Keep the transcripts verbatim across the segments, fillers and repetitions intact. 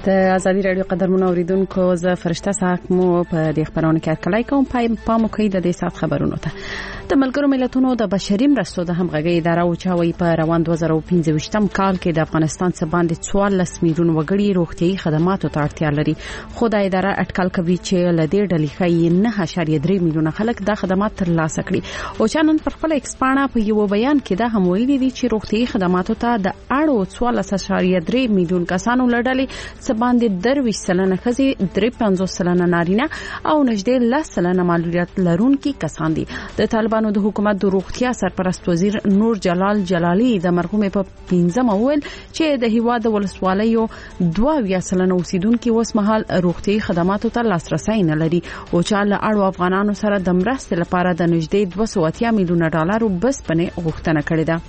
د ازادي رادیو قدرمنو اوریدونکو زه فرشته ساک مو په دې خبرونه کې کلای کوم پای پام کوي د دې سات خبرونو ته. د ملګرو ملتونو د بشري مرستو د همغږي اداره او چاوي په روان دوه زره پنځه کال کې د افغانستان څخه باندې څوارلس میلیون وګړي روغتيایي خدماتو ته اړتیا لري. خو د اداره اټکل کوي چې لدې ډلې ښایي نه اعشاریه درې میلیونه خلک د خدمات ترلاسه کړي. او چانن پر خپل ایکسپانا په یو بیان کې دا هم ویلي دي چې روغتيایي خدماتو ته د اړو څوارلس اعشاریه درې میلیون کسانو لړلې باندې درویش سلنه خزي درې پنځوس سلنه نارینه او نږدې لس سلنه معلولیت لرونکي کسان دي. د طالبانو د حکومت د روغتیا سرپرست وزیر نور جلال جلالی د مرحوم په پنځم اول چې د هیواد ولسوالیو دوه ویا سلنه اوسیدونکو وسمحال روغتي خدماتو ته لاسرسي نه لري او چې له اړو افغانانو سره د مرستې لپاره د نږدې دوه سوه اتیا میلیونه ډالر بسپنه غوښتنه کړې ده.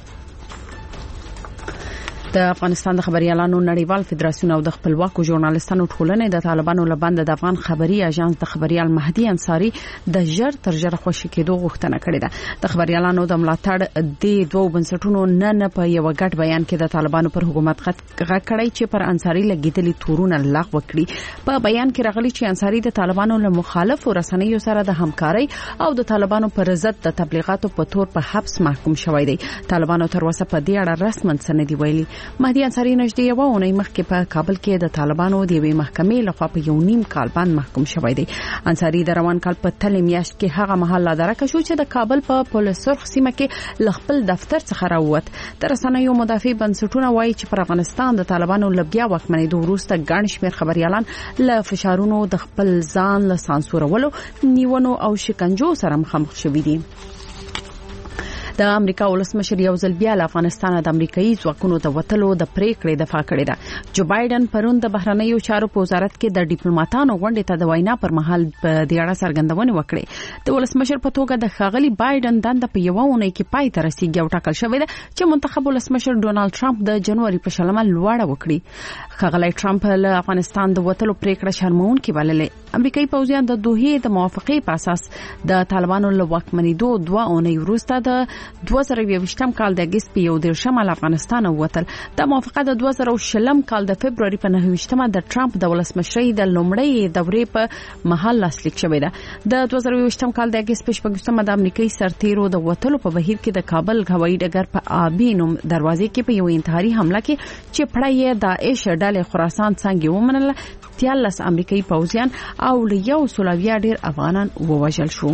د افغانستان د خبريالانو نړیوال فدراسیون او د خپلواکو ژورنالستانو ټولنې د طالبانو لبند د افغان خبري اژانس د خبريال مهدي انصاری د ژر تر ژره خوشی کېدو غوښتنه کړې ده. د خبريالانو د ملاتړ د دوه بنسټونو نه نه په یو غټ بیان کې د طالبانو پر حکومت غږ کړی چې پر انصاری لګیدلي تورونه لغوه کړي. په بیان کې راغلي چې انصاری د طالبانو له مخالفو رسنیو سره د همکاري او د طالبانو پر ضد د تبلیغاتو په تور په حبس محکوم شوی دی. طالبانو تر اوسه په دې اړه رسماً څه نه دی ویلي. مهدي انصاری نږدې یو اونۍ مخکې په کابل کې د طالبانو د یوې محکمې لخوا په یو نیم کال باندې محکوم شوی دی. انصاری د روان کال په تلې میاشت کې هغه مهال لادرکه شو چې د کابل په پولیس سرخ سیمه کې خپل دفتر څخه راووت. تر رسنیو مدافع بنسټونه وایي چې پر افغانستان د طالبانو لبیا وکمنې د وروسته ګڼ شمېر خبريالان له فشارونو د خپل ځان له سانسورولو نیونو او شکنجو سره مخامخ شوي دي. د امریکا ولسمشر یو ځل بیا له افغانستان د امریکایي ځواکونو د وټلو د پریکړې دفاع کړې ده. جو بایدن پرون د بهرنیو چارو په وزارت کې د ډیپلوماټانو غونډې ته د وینا پر مهال په دې اړه څرګندونه وکړه. د ولسمشر په توګه د ښاغلي بایدن دند په یو اونۍ کې پای ته رسیدي او ټاکل شوې ده چې منتخب ولسمشر ډونالد ټرمپ د جنوري په شلمه لوړه وکړي. ښاغلي ټرمپ له افغانستان د وټلو پریکړه شرمونکې بللې. امریکایي پوځیان د دوه د موافقې په اساس د طالبانو له واکمنېدو دوه اونۍ وروسته د دوه زره یوویشتم کال د اگست په یو دیرشم له افغانستان ووتل. د موافقه د دوه زره شلم کال د فبرवरी په نهه د ټرمپ د ولسمشرۍ د لومړۍ دورې په مهال لاسلیک شوې ده. د دوه زره یوویشتم کال د اگست په شپږم د امریکایي سرتیرو د وټلو په بهیر کې د کابل هوایي ډګر په آبي نوم دروازې کې په یو انتحاري حمله کې چې پړای داعش ډلې خراسان څنګه ومنله تیالس امریکایي پوځیان او یو سولویا ډیر افغانان ووژل شو.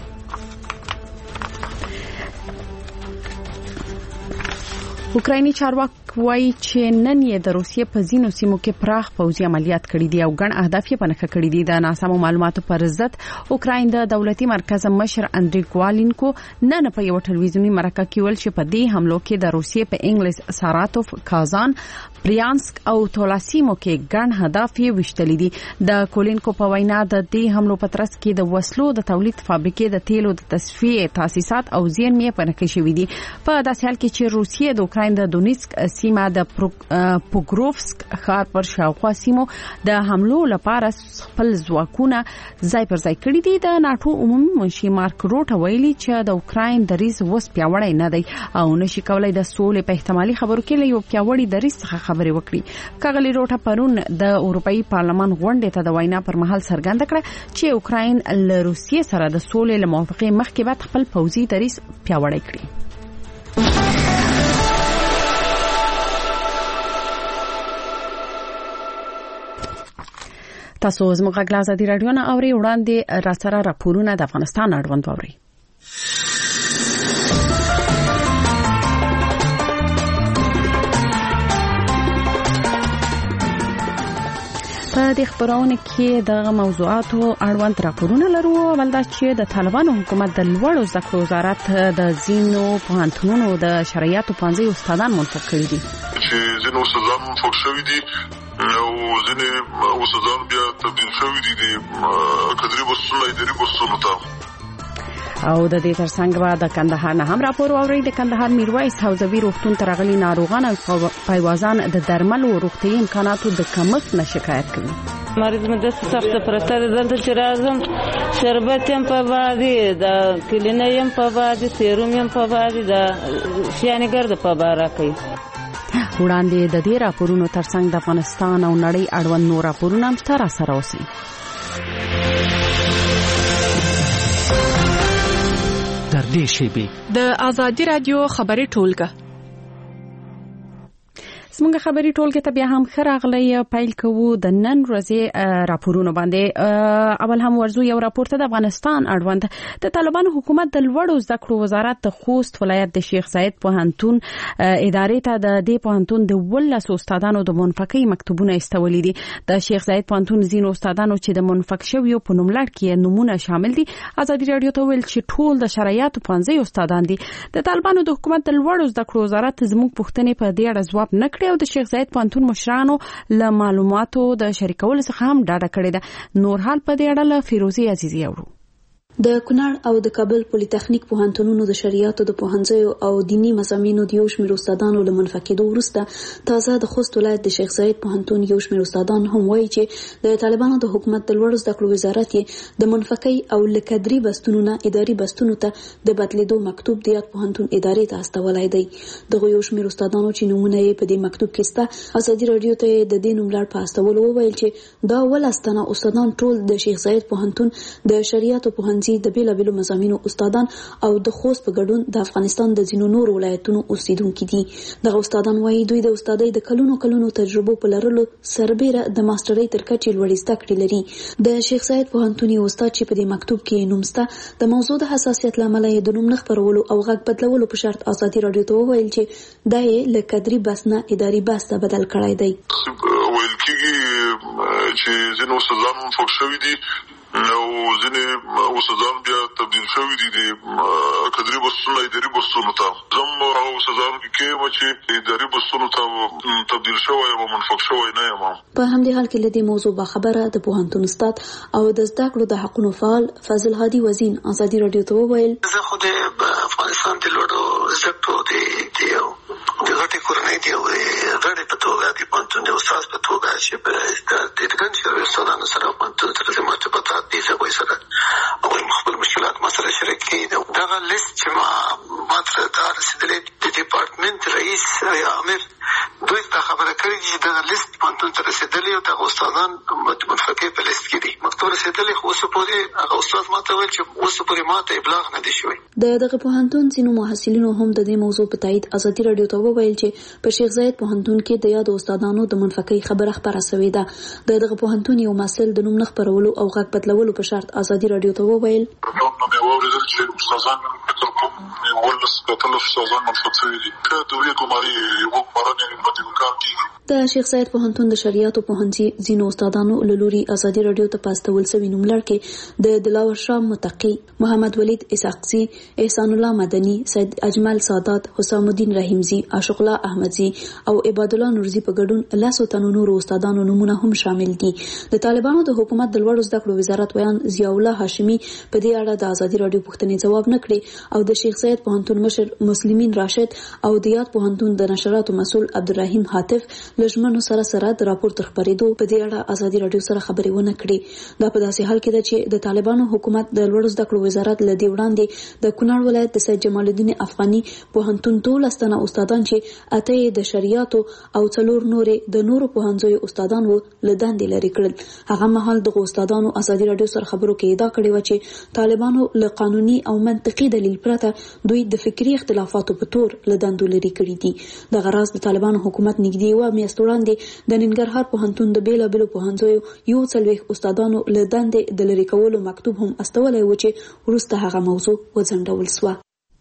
اوکرایني چارواکي وایي چې نن یې د روسیې په ځینو سیمو کې پراخ پوځي عملیات کړي دي او ګڼ اهداف یې په نښه کړي دي. د ناسمو معلوماتو پر ضد اوکراین د دولتي مرکز مشر اندری کوالینکو نن په یو ټلویزیونی مرکه کې ویل چې په دې حملو کې د روسیې په انګلیس ساراتوف کازان بریانسک او تولاسیمو کې ګڼ هدف یې وشتلې دي. د کولینکو په وینا د دې حملو په ترڅ کې د وسلو د تولید فابریکې د تیلو د تصفیې تاسیسات او زیرمې په نښه شوې دي. په داسې حال کې چې روسیې د اوکراین د دونیسک سیمه د پوګروفسک ښار پر شاوخوا سیمو د حملو لپاره خپل ځواکونه ځای پر ځای کړي دي. د ناتو عمومي منشي مارک روټ ویلي چې د اوکراین دریځ وس پیاوړی نه دی او نشي کولای د سولې په احتمالي خبرو کې له یو پیاوړي دریځ څخه خبرې وکړي. کاغلی روټ پرون د اروپאי پارلمان غونډې ته د وینا پر مهال څرګنده کړه چې اوکراین له روسیې سره د سولې له موافقې مخکې بعد خپل پوځي دریځ پیاوړی کړي. تاسو زموږ غږ له ازادي رادیو نه اوري. وړاندې را سره راپورونه د افغانستان اړوند اوري. په دې خبرونه کې د موضوعاتو اړوند راپورونه لرو. ول دا چې د طالبانو حکومت د لوړو زده کړو وزارت د زینو پوهنتونونو د شرایطو پنځه استادان منتخب کړي دي چې زینو استادان منتخب شوي دي او ځینې استادان بیا تبدیل شوي دي د کدري بورسونو اداري بورسونو ته. او د دې ترڅنګ به د کندهار نه هم راپور اوري. د کندهار میرویس حوزوي روغتون ته راغلي ناروغان او پایوازان د درمل او روغتي امکاناتو د کمښت نه شکایت کوي. مریض مده سخت پرته دلته چې راځم شربت هم په بادي د کلینیم په بادي سیروم هم په بادي د شیانګر د په بارا کوي. وړاندې د دې راپورونو ترڅنګ د افغانستان او نړۍ اړوند نور راپورونه هم ستاسو سره اوسي. در دې شیبې د آزادي رادیو خبري ټولګه زموږ خبري ټولګه ته بیا هم خراغلی پیل کوو د نن ورځې راپورونو باندې. اول هم ورزو یو راپور ته د افغانستان اړوند د طالبانو حکومت د لوړو زده کړو وزارت د خوست ولایت د شیخ زاید پوهنتون ادارې ته د دې پوهنتون د ولس استادانو د منفقې مکتوبونه استولې دي. د شیخ زاید پوهنتون ځینو استادانو چې د منفق شویو په نوملړ کې نمونه شامل دي ازادي رادیو ته ویل چې ټول د شرایطو پنځه استادان دي. د طالبانو د حکومت د لوړو زده کړو وزارت زموږ پوښتنې په دې اړه ځواب نه او د شیخ زاید پوهنتون مشرانو له معلوماتو د شریکولو څخه هم ډاډه کړې ده. نور حال په دې اړه له فیروزي عزیزي اورو. د کونړ او د کابل پولی تخنیک پوهنتونونو د شریعتو د پوهنځیو او دینی مضامینو د یو شمېر استادانو له منفقېدو وروسته تازه د خوست ولایت د شیخ زاید پوهنتون یو شمېر استادان هم وایي چې د طالبانو د حکومت د لوړو زده کړو وزارت یې د منفقې او لکدري بستونو نه اداري بستونو ته د بدلیدو مکتوب د یاد پوهنتون ادارې ته استولای دی. دغه یو شمېر استادانو چې نمونه یې په دې مکتوب کې سته ازادي رادیو ته د دې نوملړ په استولو وویل چې دا ولستانه استادان ټول د شیخ زاید پوهنتون د شریعتو پوهنځي د بیلابیلو مضامینو استادان او د خوست په ګډون د افغانستان د ځینو نورو ولایتونو اوسیدونکي دي. دغه استادان وایي دوی د استادۍ د کلونو کلونو تجربو په لرلو سربېره د ماسترۍ تر کچې لوړې زده کړې لري. د شیخ زاید پوهنتون یو استاد چې په دې مکتوب کې نوم سته د موضوع د حساسیت له امله یې د نوم نه خپرولو او غږ بدلولو په شرط ازادي رادیو ته وویل چې دا یې له کدري بس نه اداري بس ته بدل کړی دی. ویل کېږي چې ځینې استادان منفق شوي دي او ځینې استادان بیا تبدیل شوي دي د کدري بسونو اداري بسونو ته. زه هم هغه استادانو کې کېم چې اداري بسونو ته تبدیل شوی یم او منفق شوی نه یم. په همدې حال کې له دې موضوع باخبره د پوهنتون استاد او د زده کړو د حقونو فعال فضل هادي وزین ازادي رادیو ته وویل زه خو د افغانستان د لوړو زده کړو د د غټې کورنۍ دی او غړي په توګه د پوهنتون د استاد په توګه چې په د ګڼ شمېر استادانو سره پوهنتون سره زما ارتباطات دي. زه هغوی سره هغوی خپل مشکلات ما سره شریک کړي. دغه لیست چې ما ما ته دا رسېدلی د ډیپارټمنټ رئیس یا امیر دوی ته خبره کړې چې دغه لیست پوهنتون ته رسېدلی او دغه استادان منفقې په لیست کې دي. مکتوب رسېدلی خو اوسه پورې هغه استاد ما ته ویل چې اوسه پورې ما ته ابلاغ نه دی شوی. د دغه پوهنتون ځینو محصلینو هم د دې موضوع په تایید ازادي رادیو ته وویل چې په شیخ زاید پوهنتون کې د یادو استادانو د منفقې خبره خپره شوې ده. د دغه پوهنتون یو محصل د نوم نه خپرولو او غږ بدلولو په شرط ازادي رادیو ته وویل نو مې واورېدل چې استادان فکر کوم ولس کتل استادان منفق شوي دي که د ویې ګماري یو ګمارنې باندې کار کېږي. د شیخ زاید پوهنتون د شریعتو پوهنځي ځینو استادانو له لوري ازادي رادیو ته په استول شوي نوملړ کې د دلاور شاه متقي، محمد ولید اسحاقزي، احسان الله مدني، سید اجمل سادات، حسام الدین رحیمزي، عاشق الله احمدزي او عباد الله نورزي په ګډون لاسو تنو نورو استادانو نمونه هم شامل دي. د طالبانو د حکومت د لوړو زده کړو وزارت ویان ضیاء الله هاشمي په دې اړه د ازادي رادیو پوښتنې ځواب نه کړی او د شیخ زاید پوهنتون مشر مسلمین راشد او د یاد پوهنتون د نشراتو مسؤل عبدالرحیم حاتف لجمنو سره سره د راپور تر خبرېدو په دې اړه ازادي رادیو سره خبرې ونه کړې. دا په داسې حال کې ده چې د طالبانو حکومت د لوړو زده کړو وزارت له دې وړاندې د کونړ ولایت د سید جمال الدین افغاني پوهنتون ټول استانه استادان چې اته د شریعت او څلور نورې د نورو پوهنځیو استادان وو له دندې لري کړل. هغه مهال د استادانو ازادي رادیو سره خبرو کې ادعا کړې و چې طالبانو له قانوني او منطقي دلیل پرته دوی د فکری اختلافاتو په تور له دندو لري کړي دي. د غراض د طالبانو حکومت نږدې و میاشت وړاندې د ننګرهار پوهنتون د بیلابیلو پوهنځیو یو څلوېښت استادانو له دندې د لرې کولو مکتوب هم استولی و چې وروسته هغه موضوع وځنډول شوه.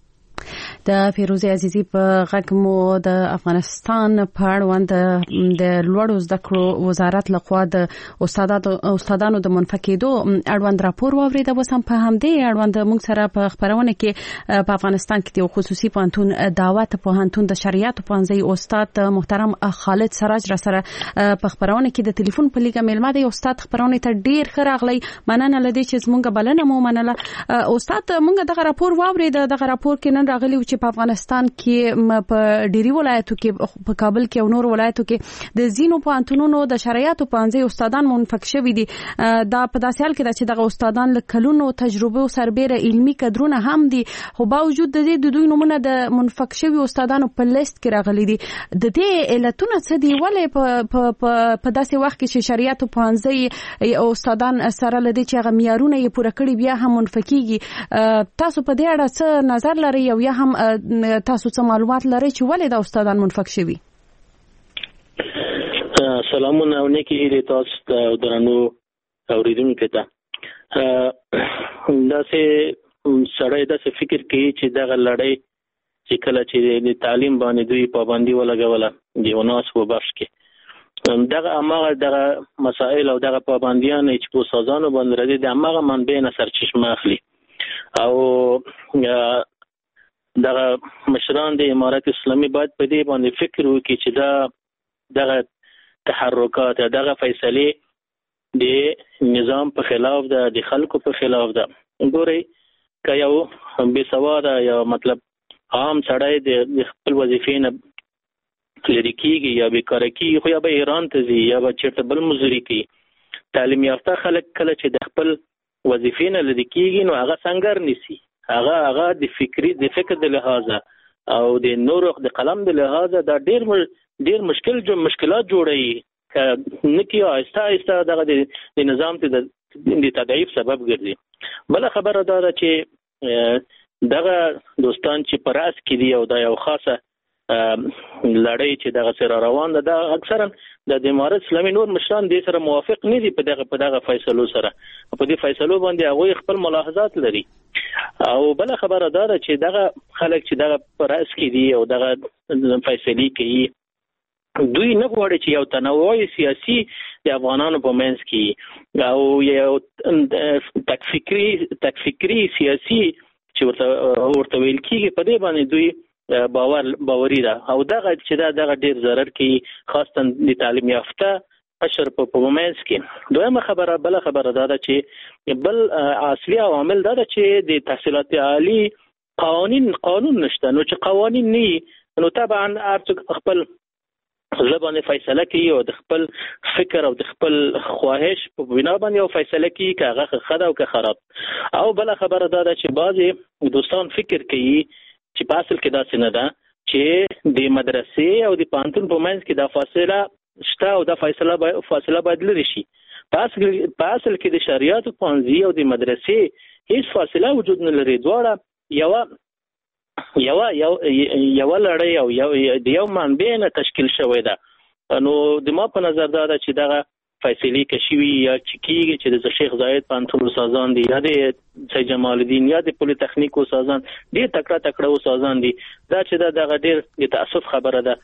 د فیروزي عزیزي په غږ مو د افغانستان په اړوند د لوړو زده کړو وزارت لخوا د استادانو استادانو د منفقېدو اړوند راپور واورید. اوس هم په همدې اړوند موږ سره په خبرونه کې په افغانستان کې د خصوصي پوهنتون دعوت پوهنتون د شریعت پوهنځي استاد محترم خالد سراج را سره په خبرونه کې د ټلیفون په لیګه ملما دی. استاد خبرونه ته ډیر ښه راغلی، مننه لدې چې زموږ بلنه مو منله. استاد موږ دغه راپور واورید. دغه راپور کې نن راغلی چې په افغانستان کې په ډيري ولایتو کې په کابل کې او نور ولایتو کې د زینو پوهنتونونو د شرایطو پوهنځي استادان منفک شوي دي. دا په داسې حال کې ده چې دغه استادان له کلونو تجربه او سربېره علمي کدرونه هم دي، خو باوجود د دې د دوی نمونه د منفک شوي استادانو په لیست کې راغلي دي. د دې علتونه څه دي؟ ولې په په داسې وخت کې چې شریعت پوهنځي او استادان سره لدی چې هغه معیارونه یې پوره کړي بیا هم منفکیږي؟ تاسو په دې اړه څه نظر لرئ او یا هم تاسو څه معلومات لرئ چې ولې د استادان منفک شوي؟ سلامونه او نیکی هیلې تاسو ته درنو اوریدونکو ته. داسې سړی داسې فکر کوي چې دغه لړۍ چې کله چې د تعلیم باندې دوی پابندي ولګوله د وناس په بخش کې دغه اماغه دغه مسائل او دغه پابندیان چې په سازانو باندې راځي د اماغه منبع نه سرچشمه اخلي او دغه مشران د امارت اسلامي باید په دې باندې فکر وکړي چې دا دغه تحرکات دغه فیصله د نظام په خلاف ده، د خلکو په خلاف ده. ګورئ که یو بې سواده یا مطلب عام سړی د خپل وظیفې نه لري کېږي یا بیکاره کېږي، خو یا به ایران ته ځي یا به چېرته بل مزدوري کوي. تعلیم یافته خلک کله چې د خپل وظیفې نه لري کېږي نو هغه سنګر نیسي، هغه هغه د فکري د فکر د لحاظه او د نورو د قلم د لحاظه دا ډېر ډېر مشکل جو مشکلات جوړوي که نه کي آهسته آهسته دغه د نظام ته د تضعیف سبب ګرځي. بله خبره دا ده چې دغه دوستان چې په راس کې دي او دا یو خاصه لړۍ چې دغه سره روان ده، دا اکثرا د امارت اسلامي نور مشران دې سره موافق نه دي په دغه په دغه فیصلو سره. په دې فیصلو باندې هغوی خپل ملاحظات لري. او بله خبره دا ده چې دغه خلک چې دغه په راس کې دي او دغه فیصلې کوي دوی نه غواړي چې یو تنوع سیاسي د افغانانو په منځ کې او یو تکفکری تکفکری سیاسي چې ورته ورته ویل کېږي په دې باندې دوی باور باوري ده او دغه چې دا دغه ډیر ضرر کوي خاصتا د تعلیم یافته اشر په پومنس کې. دویمه خبره بل خبره دا ده چې بل اصلي عوامل دا ده چې د تحصیلات عالی قوانین قانون نشته. نو چې قوانین نه نو طبعا هر خپل ځبانه فیصله کوي او د خپل فکر او د خپل خواهش په بنا باندې یو فیصله کوي که هغه خدا او که خراب. او بل خبره دا ده چې بعضې دوستان فکر کوي چې په اصل کې داسې نه ده چې د مدرسې او د پوهنتون په منځ کې دا فاصله شته او دا فاصله باید فاصله باید لرې شي. په اصل په اصل کې د شریعت پوهنځي او د مدرسې هیڅ فاصله وجود نه لري. دواړه یوه یوه یو یوه لړۍ او یو د یو منبع نه تشکیل شوی ده. نو د ما په نظر دا ده چې دغه فیصلې که شوي یا چې کېږي چې د شیخ زاید پوهنتون استادان دي یا د سید جمال الدین یا د پولي تخنیک استادان ډېر تکړه تکړه استادان دي، دا چې دا دغه ډېر د تاسف خبره ده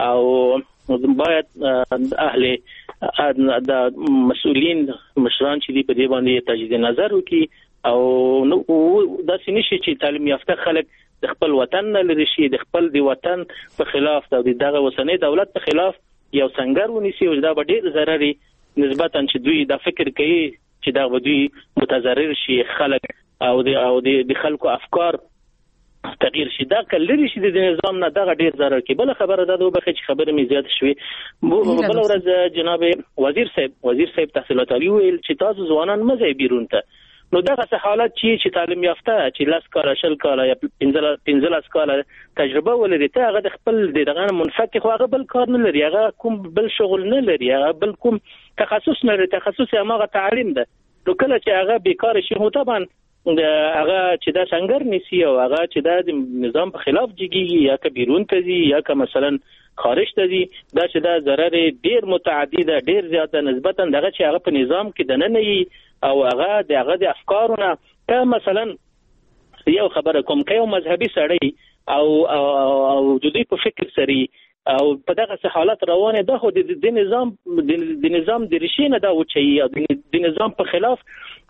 او باید اهل د مسؤلین مشران چې دي په دې باندې تجدید نظر وکړي او داسې نشي چې تعلیم یافته خلک د خپل وطن نه لري شي، د خپل د وطن په خلاف او دغه اوسنۍ دولت په خلاف یو سنګر ونیسي او دا به ډېر ضرري نسبتا چې دوی دا فکر کوي چې دا به دوی متضرر شي خلک او د او د خلکو افکار تغییر شي. دا که لري شي د نظام نه دغه ډېر ضرر کوي. بله خبره دا ده وبخښئ چې خبره مې زیاته شوې. بله ورځ جناب وزیر صاحب وزیر صاحب تحصیلات عالي وویل چې تاسو ځوانان مه ځئ بیرون ته. نو دغه څه حالت چې چې تعلیم یافته چې لس کاله شل کاله یا پنځلس کاله تجربه ولري ته هغه د خپل دغه منفک خو هغه بل کار نه لري، هغه کوم بل شغل نه لري، هغه بل کوم تخصص نه لري، تخصص یې هغه تعلیم ده. نو کله چې هغه بیکار شي نو طبعا هغه چې دا څنګه نیسي او هغه چې دا د نظام په خلاف جګیږي یا که بیرون ته ځي یا که مثلا خارج ته ځي، دا چې دا ضرر ډیر متعدي ده، ډیر زیاته نسبتا دغه چې هغه په نظام کې دننه وي او هغه د هغه د افکارونه که مثلا یو خبره کوم که یو مذهبي سړی او او د دوی په فکر سري او په دغه حالت روانه ده خو د نظام د نظام د ریښې نه دا وچوي او د نظام په خلاف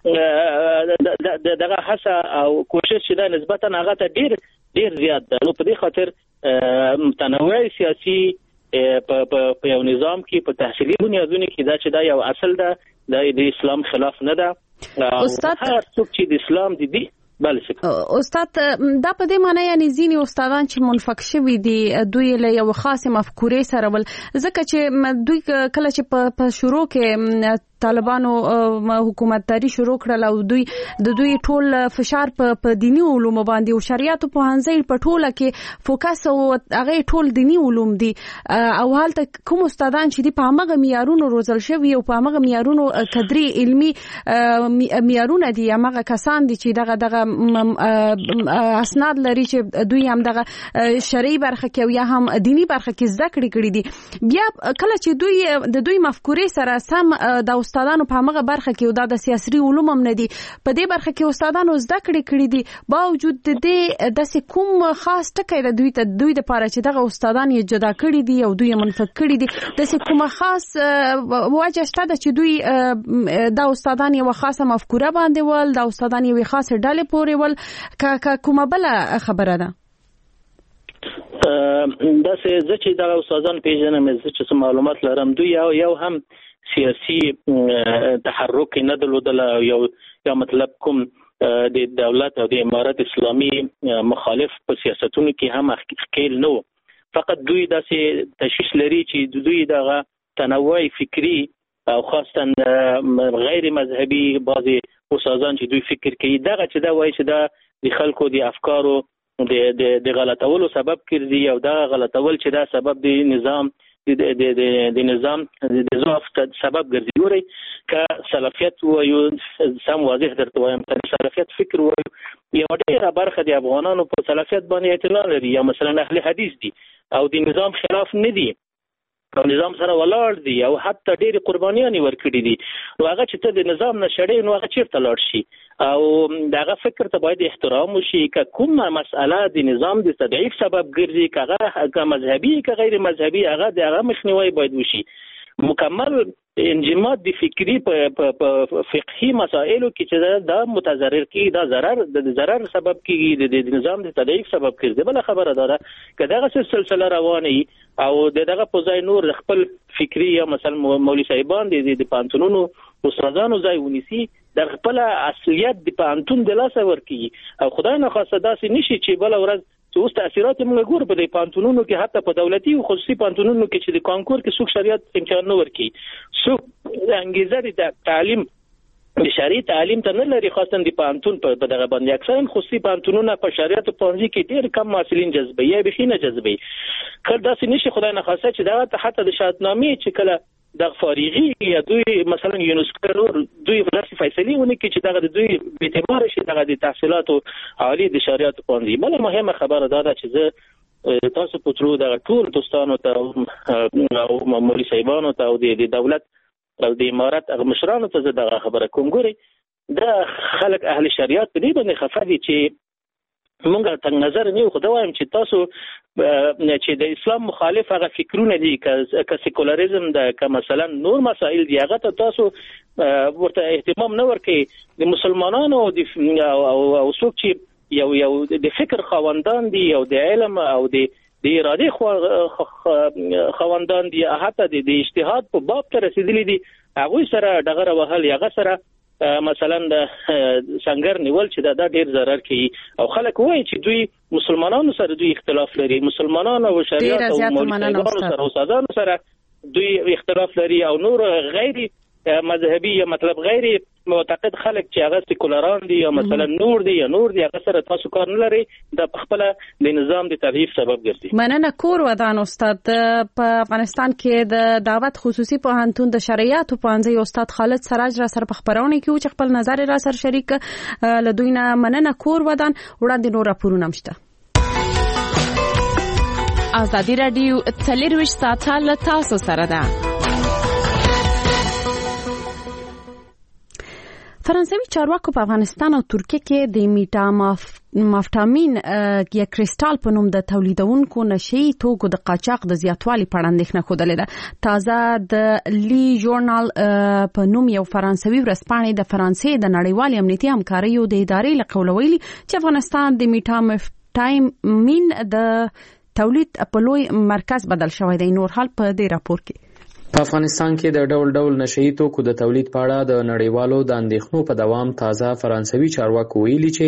دغه هڅه او کوشش چې دا نسبتا هغه ته ډیر ډیر زیات ده. نو په دې خاطر تنوع سیاسي په یو نظام کې په تحصیلي بنیادونو کې دا چې دا یو اصل ده، دا د اسلام خلاف نه ده. استاد هر څوک چې د اسلام د دي بله استاد دا په دې معنی یعنی ځینې استادان چې منفک شوي دي دوی له یو خاصه مفکورې سره ول ځکه چې دوی کله چې په شروع کې طالبانو حکومتداري شروع کړل او دوی د دوی ټول فشار په دینی علوم باندې او شریعت په هنځي په ټوله کې فوکس او هغه ټول دینی علوم دي او حالت کوم استادان چې دي په هغه معیارونو روزل شوی او په هغه معیارونو قدري علمي معیارونه دي هغه کسان دي چې دغه دغه اسناد لري چې دوی هم دغه شرعي برخه کې یا هم دینی برخه کې زده کړې کړې دي بیا کله چې دوی د دوی مفکورې سره سم د استادانو په هغه برخه کې د سیاسي علوم هم نه دي په دې برخه کې استادانو زده کړې کړې دي باوجود د دې د کوم خاص ټکی د دوی ته دوی د پاره چې دغه استادان یې جدا کړي دي او دوی منفک کړي دي د کوم خاص وجه شته چې دوی د استادان یو خاصه مفکوره باندې ول د استادان یو خاصه ډلې پورې ول کا کومه بل خبره ده دا څه چې د استادان پیژنم چې معلومات لرم دوی یو یو هم سیاسي تحرک نه درلودل یو یا مطلب کوم د دولت او د امارت اسلامي مخالف په سیاستونو کې هم ښکیل نه فقط دوی داسې تشویش لري چې دوی دغه تنوع فکری او خاصتا غیر مذهبي بعضي استادان چې دوی فکر کوي دغه چې دا وایي چې دا د خلکو د افکارو د د غلطولو سبب ګرځي او دا غلطول چې دا سبب د نظام د د د نظام د ضعف سبب ګرځي وري ک سلفیت وایو سم واضح درته وایم سلفیت فکر وایو یو ډېر برخه د افغانانو په سلفیت باندې اعتراض لري یا مثلا اهل حدیث دي او د نظام خلاف نه دي او نظام سره ولاړ دي او حتی ډېری قربانيان ورکړي دي نو هغه چې ته د نظام نشړې نو هغه چیرته لاړ شي او داغه فکر ته باید احترام وشي ک کومه مسأله د نظام د تضعیف سبب ګرځي کغه ک مذهبي ک غیر مذهبي هغه دغه مخنیوي باید وشي مکمل انجماد د فکری په فقهي مسائلو کې چې دا متضرر کی دا ضرر د ضرر سبب کیږي د نظام د تضعیف سبب کیږي بل خبره ده چې دغه سلسله روانه او دغه په ځای نور خپل فکری یا مثلا مولوی صاحبان د پانتونونو استادانو ځای ونیسي د خپل اصلیت د پانتون د لاسه ورکی او خدای نه خاصه داسې نشي چې بل ورځ چې اوس تاثیرات موږ ګور په دې پانتونونو کې حتی په دولتي او خصوصي پانتونونو کې چې د کانکور کې څوک شریعت امتحان نه ورکي څوک انګیزه د تعلیم د شریعت تعلیم ته نه لري خاصه د پانتون په دغه باندې اکثرا خصوصي پانتونونه په شریعت پوهنځي کې ډېر کم محصلین جذبي یا بخینه جذبي کله داسې نشي خدای نه خاصه چې دا حتی د شهادتنامې چې کله د فارغي یا دوی مثلا یونسکو دوی ورسې فیصله ونی کې چې دغه دوی به اعتبار شي دغه د تحصیلات عالی د شریعت پوهنځي بل مهمه خبره ده چې زه تاسو په ترو د ټول دوستانو ته او مولوی صاحبانو ته او د دولت او د امارت مشرانو ته زه دغه خبره کوم ګوري دا خلک اهل شریعت په دې باندې خفه دي چې مونږ ته نظر نه خو دا وایم چې تاسو چې د اسلام مخالف هغه فکرونه دي ک سیکولریزم د ک مثلا نور مسائل دی هغه ته تاسو ورته اهتمام نه ورکړي د مسلمانانو د او څوک چې یو یو د فکر خواندان دي او د علم او د د اراده خواندان دي حتی د اجتهاد په باب ته رسیدلي دي هغه سره دغه وهل هغه سره مثلا د څنګه نیول چې دا ډېر ضرر کوي او خلک وایي چې دوی مسلمانانو سره دوی اختلاف لري مسلمانانو او شریعت او مولویانو سره استادانو سره دوی اختلاف لري او نور غیر مذهبي یا مطلب غیر معتقد خلک چې هغه سیکولران دي یا مثلا نور دي یا نور دي هغه سره تاسو کار نه لري د خپل د نظام د تضعیف سبب ګرځي مننه کور ودان استاد په افغانستان کې د دعوت خصوصي پوهنتون د شریعت او پوهنځي استاد خالد سراج را سره په خبرونه کې چې خپل نظر را سره شریک لدوینه مننه کور ودان وړاندې نور راپورونه مشته ازادي رادیو څلور ساعته له تاسو سره ده فرانسوي چارواکو په افغانستان او ترکیه کې د میټامافټامین یا کریسټال په نوم د تولیدونکو نشي توکو د قاچاق د زیاتوالي په اړه اندېښنه خوده ده تازه د لی ژورنال په نوم یو فرانسوي ورځپاڼه د فرانسې د نړیوال امنیتي همکاریو د ادارې له قوله ویلي چې افغانستان د میټامافټامین د تولید په لوی مرکز بدل شوی دی نور حال په دې راپور کې په افغانستان کې د ډول ډول نشئی توکو د تولید په اړه د نړیوالو د اندېښنو په دوام تازه فرانسوي چارواکو ویلي چې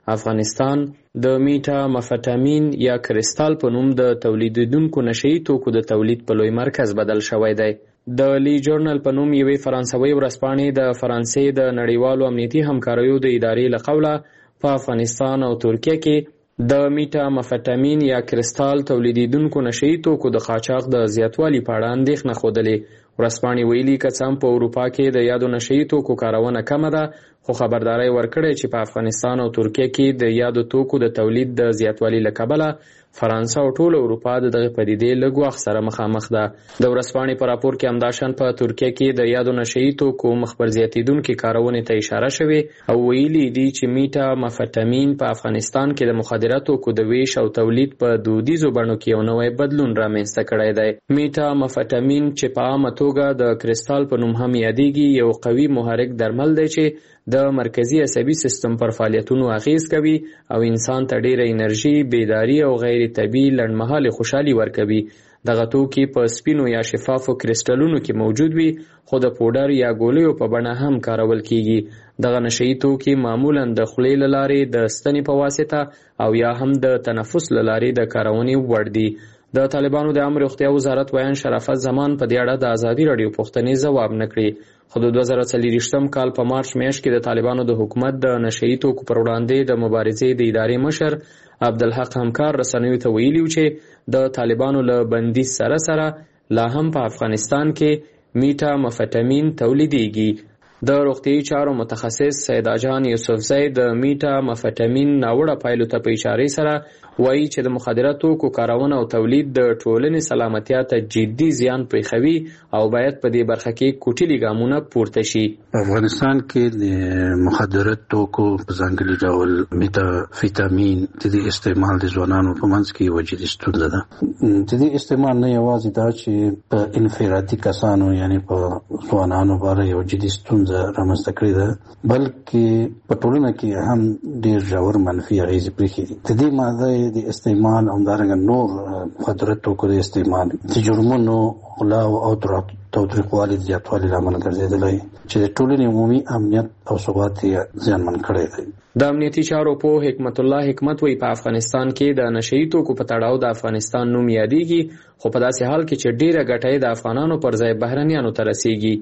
افغانستان د میټا مفټامین یا کریستال په نوم د تولیدونکو نشئی توکو د تولید په لوی مرکز بدل شوی دی. د لی جورنال په نوم یوې فرانسوي ورځپاڼې د فرانسې د نړیوالو امنیتي همکاریو د ادارې له قوله په افغانستان او ترکیه کې د میټا مفټامین یا کریستال تولیدونکو نشئی توکو د قاچاق د زیاتوالي په اړه اندېښنه ښودلې. ورځپاڼې ویلي که څه هم په اروپا کې د یادو نشئی توکو کارونه کمه ده، خو خبرداری ورکړی چې په افغانستان او ترکیه کې د یادو توکو د تولید د زیاتوالي له کبله فرانسه او ټول اروپا د دغه پدیدې له ګواښ سره مخامخ ده. د ورځپاڼې په راپور کې همداشان په ترکیه کې د یادو نشئی توکو مخبر زیاتیدونکي کارونې ته اشاره شوې او ویلي دي چې میټا مفټامین په افغانستان کې د مخدره توکو د ویش او تولید په دودیزو بڼو کې یو نوی بدلون رامنځته کړی دی. میټا مفټامین چې په عامه توګه د کریستال په نوم هم یادېږي یو قوي محرک درمل دی چې د مرکزی عصبي سیستم پر فعالیتونو اغیز کوي او انسان ته ډیره انرژي، بیداری او غیر طبیعي لنډمهاله خوشحالي ورکوي. دغه توکي په سپینو یا شفافو کریسټلونو کې موجود وي، خو د پوډر یا ګولیو په بڼه هم کارول کیږي. دغه نشئی توکي معمولا د خولې له لارې، د ستنې په واسطه او یا هم د تنفس له لارې د کارونې وړ دي. د طالبانو د عامه روغتیا وزارت ویان شرافت زمان په دې اړه د ازادي راډیو پوښتنې ځواب نه کړي، خو د دوه زره څلوېښتم کال په مارچ میاشت کې د طالبانو د حکومت د نشئی توکو پر وړاندې د مبارزې د ادارې مشر عبدالحق همکار رسنیو ته ویلي و چې د طالبانو له بندیز سره سره لا هم په افغانستان کې میټا مفټامین تولیدیږي. د روغتیايي چارو متخصص سید اجان یوسفزی د میټا مفټامین ناوړه پایلو ته په اشارې سره وایي چې د مخدره توکو کارونه او تولید د ټولنې سلامتیا ته جدي زیان پېښوي او باید په دې برخه کې کوټلي ګامونه پورته شي. افغانستان کې د مخدره توکو په ځانګړي ډول میټافیټامین د دې استعمال د ځوانانو په منځ کې یوه جدي ستونزه ده. د دې استعمال نه یوازې دا چې په انفرادي کسانو یعنی په ځوانانو باندې یو جدي ستونزه رامنځته کړې ده، بلکې په ټولنه کې هم ډېر ژور منفي اغېزې پرېښې دي. د دې ماده د استعمال او همدارنګه نور مخدره توکو د استعمال د جرمونو، غلاو او تاوتریخوالي د زیاتوالي لامل ګرځېدلی چې د ټولنې عمومي امنیت او ثبات یې زیانمن کړی دی. د امنیتي چارو په حکمت الله حکمت وی په افغانستان کې د نشئی توکو په تړاو د افغانستان نوم یادېږي، خو په داسې حال کې چې ډیره ګټه یې د افغانانو پر ځای بهرنیانو ته رسیږي.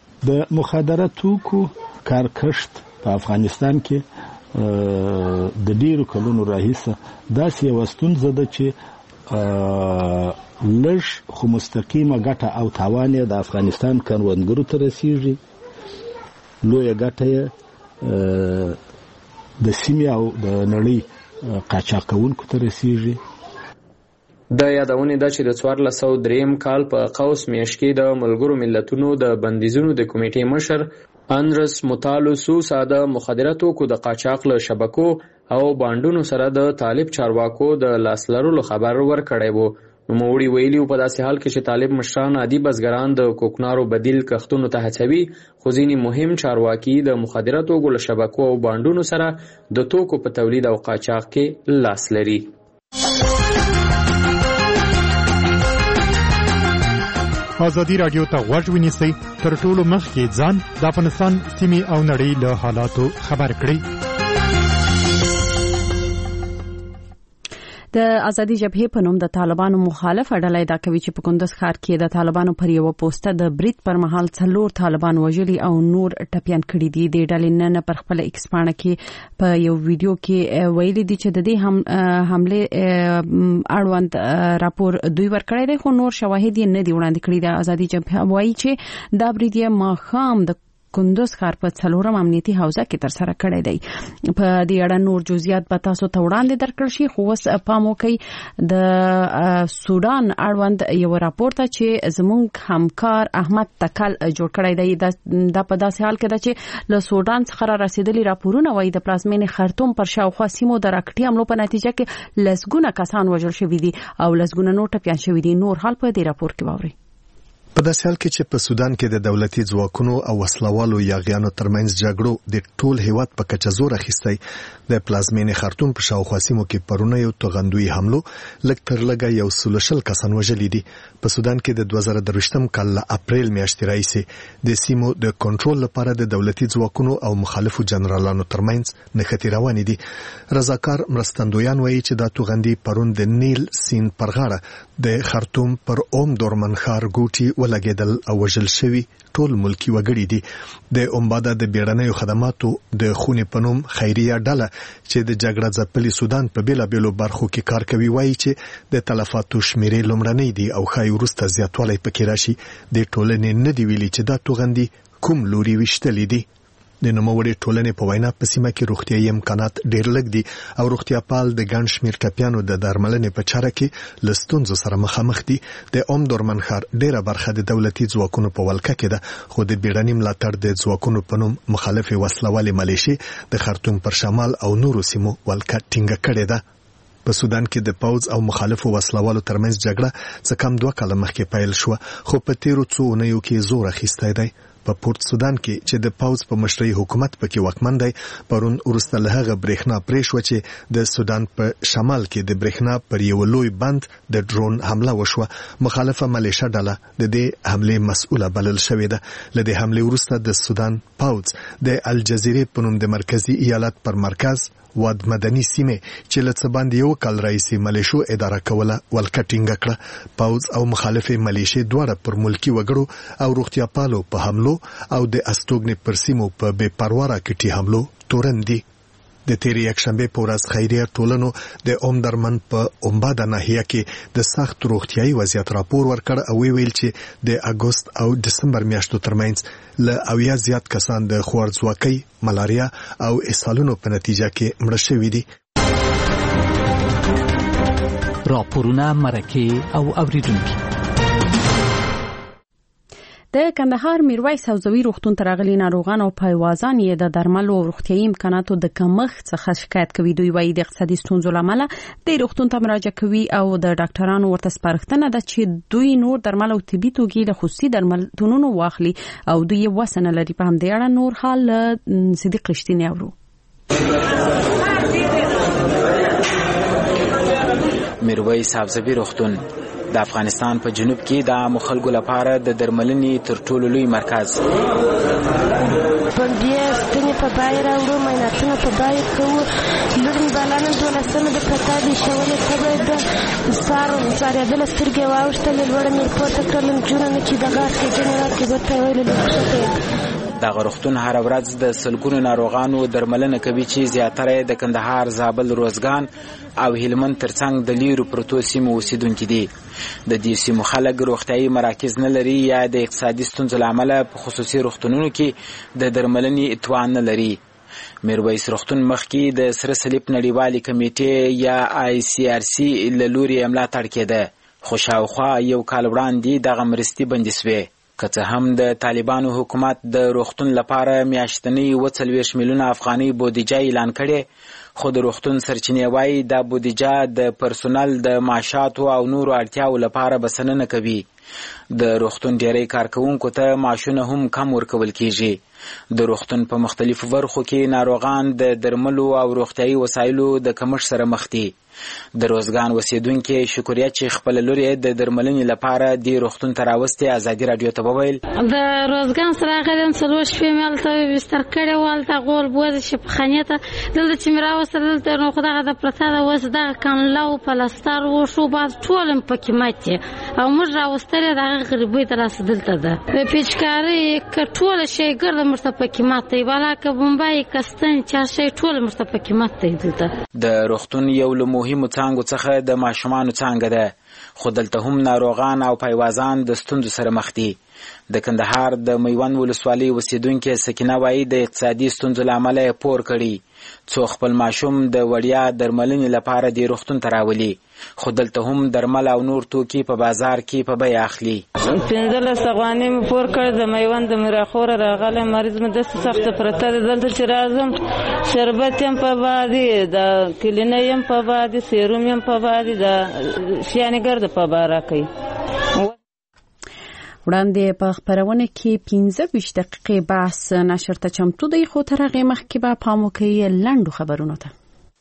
د مخدره توکو کارکشت په افغانستان کې د ډیرو کلونو راهیسه داسې یوه ستونزه ده چې لږ خو مستقیمه ګټه او تاوان یې د افغانستان کروندګرو ته رسیږي، لویه ګټه یې د سیمې او د نړۍ قاچاق کوونکو ته رسیږي. د یادونې ده چې د څوارلس سوه درېیم کال په قوس میاشت کې د ملګرو ملتونو د بندیزونو د کمیټې مشر اندرس موتالو سوسا د مخدره توکو د قاچاق له شبکو او بانډونو سره د طالب چارواکو د لاس لرلو خبر ورکړی و. نوموړي ویلي و په داسې حال کې چې طالب مشران عادي بزګران د کوکنارو بدیل کښتونو ته هڅوي، خو ځینې مهم چارواکي د مخدره توکو له شبکو او بانډونو سره د توکو په تولید او قاچاق کې لاس لري. ازادي راډیو ته غوږ ونیسئ، تر ټولو مخکې ځان د افغانستان سیمې او نړۍ له حالاتو خبر کړئ. د ازادي جبهې په نوم د طالبانو مخالف ډله ادعا کوي چې په کندز ښار کې د طالبانو پر یو پوسټه د برید پر مهال څلور طالبان وژلي او نور ټپيان کړي دي. د ډلې نن پر خپل ایکس پاڼه کې په یو ویډیو کې ویلي دي چې د دې هم حمله اړوند راپور دوی ورکړی دی، خو نور شواهد یې نه دي وړاندې کړي. د ازادي جبهه وایي چې دا برید یې ماښام د کندز ښار په څلورم امنیتي حوزه کې تر سره کړی دی. په دې اړه نور جزئیات به تاسو ته وړاندې درکړل شي، خو اوس پام وکړئ د سودان اړوند یو راپور ته چې زموږ همکار احمد تکل جوړ کړی دی. دا په داسې حال کې ده چې له سودان څخه را رسیدلي راپورونه وایي د پلازمینې خرطوم پر شاوخوا سیمو د راکټي حملو په نتیجه کې لسګونه کسان وژل شوي دي او لسګونه نور ټپیان شوي دي. نور حال په دې راپور کې واورئ. په داسې حال کې چې په سودان کې د دولتي ځواکونو او وسلوالو یاغیانو ترمنځ جګړو د ټول هیواد په کچه زور اخیستی، د پلازمینې خرطوم په شاوخوا سیمو کې پرونه یو توغندوی حملو لږ تر لږه یو سل شل کسان وژلي دي. په سودان کې د دوه زره درویشتم کال له اپریل میاشتې راهیسې د سیمو د کنټرول لپاره د دولتي ځواکونو او مخالفو جنرالانو ترمنځ نښتې روانې دي. رضاکار مرستندویان وایي چې دا توغندي پرون د نیل سیند پر غاړه د خرطوم پر اوم دورمن ښار ګوټي ولګېدل او وژل شوي ټول ملکی وګړي دي. د اومبادا د بیړنیو خدماتو د خونې په نوم خیریه ډله چې د جګړه ځپلي سودان په بیلابیلو برخو کې کار کوي وایي چې د تلفاتو شمیرې لومړنۍ دي او ښایي وروسته زیاتوالی پکې راشي. د ټولنې نه دی ویلي چې دا توغندي کوم لوري ویشتلي دي. د نوموړې ټولنې په وینا په سیمه کې روغتیايي امکانات ډېر لږ دي او روغتیاپال د ګڼ شمېر ټپیانو د درملنې په چاره کې له ستونزو سره مخامخ دي. د اوم دورمن ښار ډېره برخه د دولتي ځواکونو په ولکه کې ده، خو د بیړني ملاتړ د ځواکونو په نوم مخالفې وسلوالې ملیشې د خرطوم پر شمال او نورو سیمو ولکه ټینګه کړې ده. په سودان کې د پوځ او مخالفو وسلوالو ترمنځ جګړه څه کم دوه کاله مخکې پیل شوه، خو په تیرو څو اونیو کې زور اخیستی دی. په پورت سودان کې چې د پوځ په مشرۍ حکومت پکې واکمن دی، پرون وروسته له هغه برېښنا پرې شوه چې د سودان په شمال کې د برېښنا پر یو لوی بند د ډرون حمله وشوه. مخالفه ملیشه ډله د دې حملې مسؤله بلل شوې ده. له دې حملې وروسته د سودان پوځ د الجزیرې په نوم د مرکزی ایالت پر مرکز واد مدني سیمه چې له څه باندې یو کال راځي ملیشو اداره کوله ولکه ټینګه کړه. پوځ او مخالفې ملیشې دواړه پر ملکی وګړو او روغتیاپالو په حملو او د استوګنې پر سیمو په بې پروا راکټي حملو تورن دي. د تیرې یکشنبې په ورځ خیریه ټولنو د اوم درمن په اومبادا ناحیه کې د سخت روغتیايي وضعیت راپور ورکړ او ویل چې د اګوست او دسمبر میاشتو ترمنځ له اویا زیات کسان د خوارځواکۍ، ملاریا او اسهالونو په نتیجه کې مړه شوي دي. راپورونه، مرکې او اوریدونکي. د کندهار میرویس حوزوي روغتون ته راغلي ناروغان او پایوازان یې د درملو او روغتیايي امکاناتو د کمښت څخه شکایت کوي. دوی وایي د اقتصادي ستونزو له امله د روغتون ته مراجعه کوي او د ډاکټرانو ورته سپارښتنه ده چې دوی نور درمل او طبي توکي له خصوصي درملتونونو واخلي او دوی یې وسه نه لري. په همدې اړه نور حال له صدیق رښتینی اورو. میرویس حوزوي روغتون د افغانستان په جنوب کې د عامو خلکو لپاره د درملنې تر ټولو لوی مرکز. بندیه ستنې په بای راوړو، معایناتونه په بای کوو. لور مې بالا نن دولسمه د پرتا د ایښولې تبه ده، سار سارېدله سترګې واوښتلې، لوړه مې پورته کړل، نجونه نه چې دغه اکسیجن راکړي ورته یې ویل لږ دغه روغتون هر ورځ د سلګونو ناروغانو درملنه کوي چې زیاتره د کندهار، زابل، روزګان او هلمند ترڅنګ د لیرو پروتو سیمو اوسیدونکي دي. د دې سیمو خلک روغتیايي مراکز نه لري یا د اقتصادي ستونزو له امله په خصوصي روغتونونو کې د درملنې اتوان نه لري. میرویس روغتون مخکې د سره صلیب نړیوالې کمیټې یا آی سی آر سی له لوري ملاتړ کېده، خو شاوخوا یو کال وړاندې دغه مرستې بندې سوې. که څه هم د طالبانو حکومت د روغتون لپاره میاشتنی اووه څلوېښت میلیونه افغانۍ بودیجه اعلان کړې، خو د روغتون سرچینې وایي دا بودیجه د پرسونل د معاشاتو او نورو اړتیاو لپاره بسنه نه کوي. د روغتون ډیری کارکوونکو ته معاشونه هم کم ورکول کیږي. د روغتون په مختلفو برخو کې ناروغان د درملو او روغتیايي وسایلو د کمښت سره مخ دي. د روزګان اوسیدونکي شکریه چې خپل لور یې د درملنې لپاره د روغتون ته راوستې ازادي راډیو ته وویل. د روزګان سره غلم څلور شپې مې هلته بستر کړی و، هلته غول بوز چې په خانې ته دلته چې مې راوستل دلته نو خو دغه د پرته ده اوس دغه کانله او پلستر و شو باز ټول م پکې مات دي او موږ راوستلې دغه غریبۍ ته راسه دلته ده. د پیچکارۍ که ټوله شی ګرده موږ ته پکې مات دی، بالا که بمبای که ستن چارشی ټوله موږ ته پکې مات دی. دلته د روغتون یو له مهمو څانګو څخه د ماشومانو څانګه ده، خو دلته هم ناروغان او پایوازان د ستونزو سره مخ دي. د کندهار د میوند ولسوالۍ اوسیدونکې سکینه وایي د اقتصادي ستونزو له امله یې پور کړي څو خپل ماشوم د وړیا درملنې لپاره د روغتون ته راولي، خو دلته هم درمل او نور توکي په بازار کې په بیه اخلي. پنځلس افغانۍ مې پور کړ، د میوند د میراخوره راغلی مریض مې داسې سخته پرته ده، دلته چې راځم شربت یم په باه دي، د کلینه یم په باه دي، سیروم یم په باه دي، د شیانې ګرده په باه راکوي. وړاندې په خبرونه کې پنځه ویشت دقیقې بحث نشر ته چمتو دی، خو تر هغه مخکې به پام وکړئ لنډو خبرونو ته.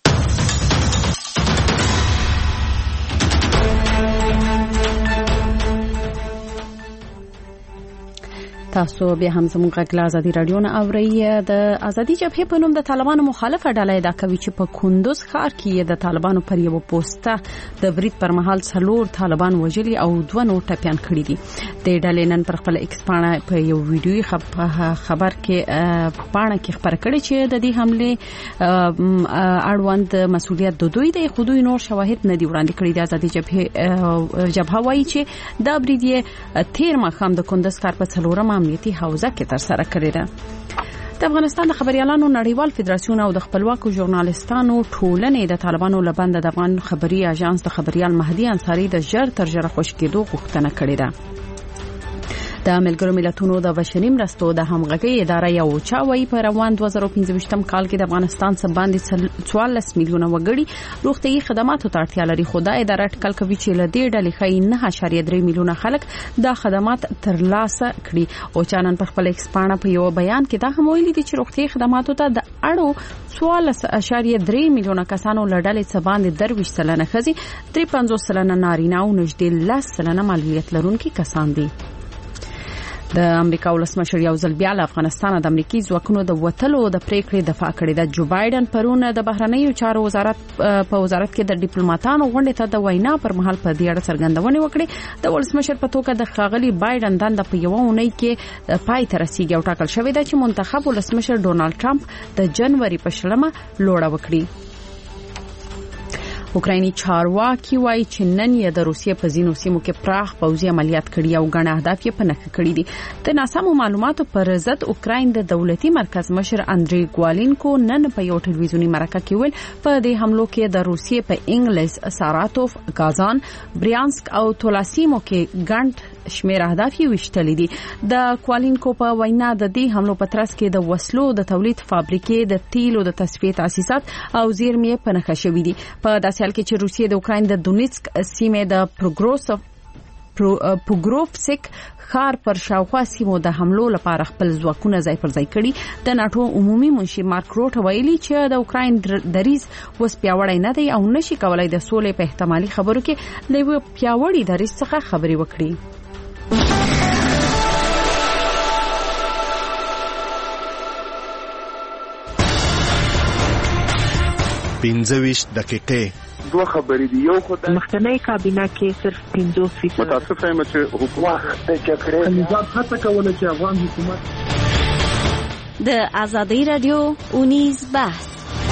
تاسو به هم زموږ غږ له ازادي رادیو نه اورئ. د ازادي جبهې په نوم د طالبانو مخالفه ډله ادعا کوي چې په کندوز ښار کې د طالبانو پر یو پوسټه د برید پر مهال څلور طالبان وژلي او دوه نور ټپيان کړي دي. د ډلې نن پر خپل ایکس پاڼه په یو ویډیوي خبر کې پاڼه کې خبر کړي چې د دې حمله اړوند مسؤلیت د دوی د خودوی نور شواهد نه دی وړاندې کړي. د ازادي جبهې جبهه وایي چې دا برید یې تیر ماښام د کندوز ښار په څلورمه امنیتي حوزه کې تر سره کړی ده. د افغانستان د خبريالانو نړیوال فدراسیون او د خپلواکو ژورنالستانو ټولنې د طالبانو لبند د افغان خبري اژانس د خبريال مهدي انصاري د ژر تر ژره خوش کېدو غوښتنه کړې ده. د ملګرو ملتونو د بشري مرستو د همغږي اداره یو چاوي په روان دوه زره پنځه کال کې د افغانستان څخه باندې څوارلس میلیونه وګړي روغتيایي خدماتو ته اړتیا لري، خو دا اداره ټکل کوي چې له دې ډلې ښایي نه اعشاریه درې میلیونه خلک دا خدمات ترلاسه کړي. او چانن په خپل ایکسپانه په یو بیان کې دا هم ویلي دي چې روغتيایي خدماتو ته د اړو څوارلس اعشاریه درې میلیونه کسانو له ډلې څخه باندې درویش سلنه ښځې، درې پنځوس سلنه نارینه او نږدې لس سلنه معلولیت لرونکي کسان دي. د امریکا ولسمشر یو ځل بیا له افغانستان د امریکای ځواکونو د وټلو د پریکړې دفاع کړې ده. جو بایدن پرونه د بهرنیو چارو وزارت په وزارت کې د ډیپلوماټانو غونډې ته د وینا پر مهال په دې اړه څرګندونه وکړه. د ولسمشر په توګه د ښاغلي بایدن دنده په یو اونۍ کې پای ته رسیدي او ټاکل شوې ده چې منتخب ولسمشر ډونالد ټرمپ د جنوري په شلمه لوړه وکړي. اوکرایني چارواکي وایي چې نن یې د روسیې په ځینو سیمو کې پراخ پوځي عملیات کړي او غڼه اهداف یې په نښه کړي دي. د ناسمو معلوماتو پر ضد اوکراین د دولتي مرکز مشر اندری ګوالینکو نن په یو ټلویزیونی مرکه کې ویل په دې حملو کې د روسیې په انګلیس، ساراتوف، کازان، بریانسک او تولاسیمو کې ګڼ شمیر اهداف یې وشتلې دي. د کوالینکو په وینا د دې حملو په ترڅ کې د وسلو د تولید فابریکې، د تیلو د تصفیې تاسیسات او زیرمې په نښه شوې دي. په داسې حال کې چې روسیې د اوکراین د دونیتسک سیمې د پروګروسو پوګروفسک ښار پر شاوخوا سیمو د حملو لپاره خپل ځواکونه ځای پر ځای کړي. د ناتو عمومي منشي مارک روټ ویلي چې د اوکراین دریځ وس پیاوړی نه دی او نشي کولای د سولې په احتمالي خبرو کې له پیاوړي دریځ څخه خبري وکړي. پنځه ویشت دقیقې دوه خبرې دي. یو خو د مخکنی کابینه کې صرف پنځوس فیصد متاسفه یم چې حکومت د جګړې نظام هڅه کوله چې افغان حکومت د ازادي رادیو اونیز بحث.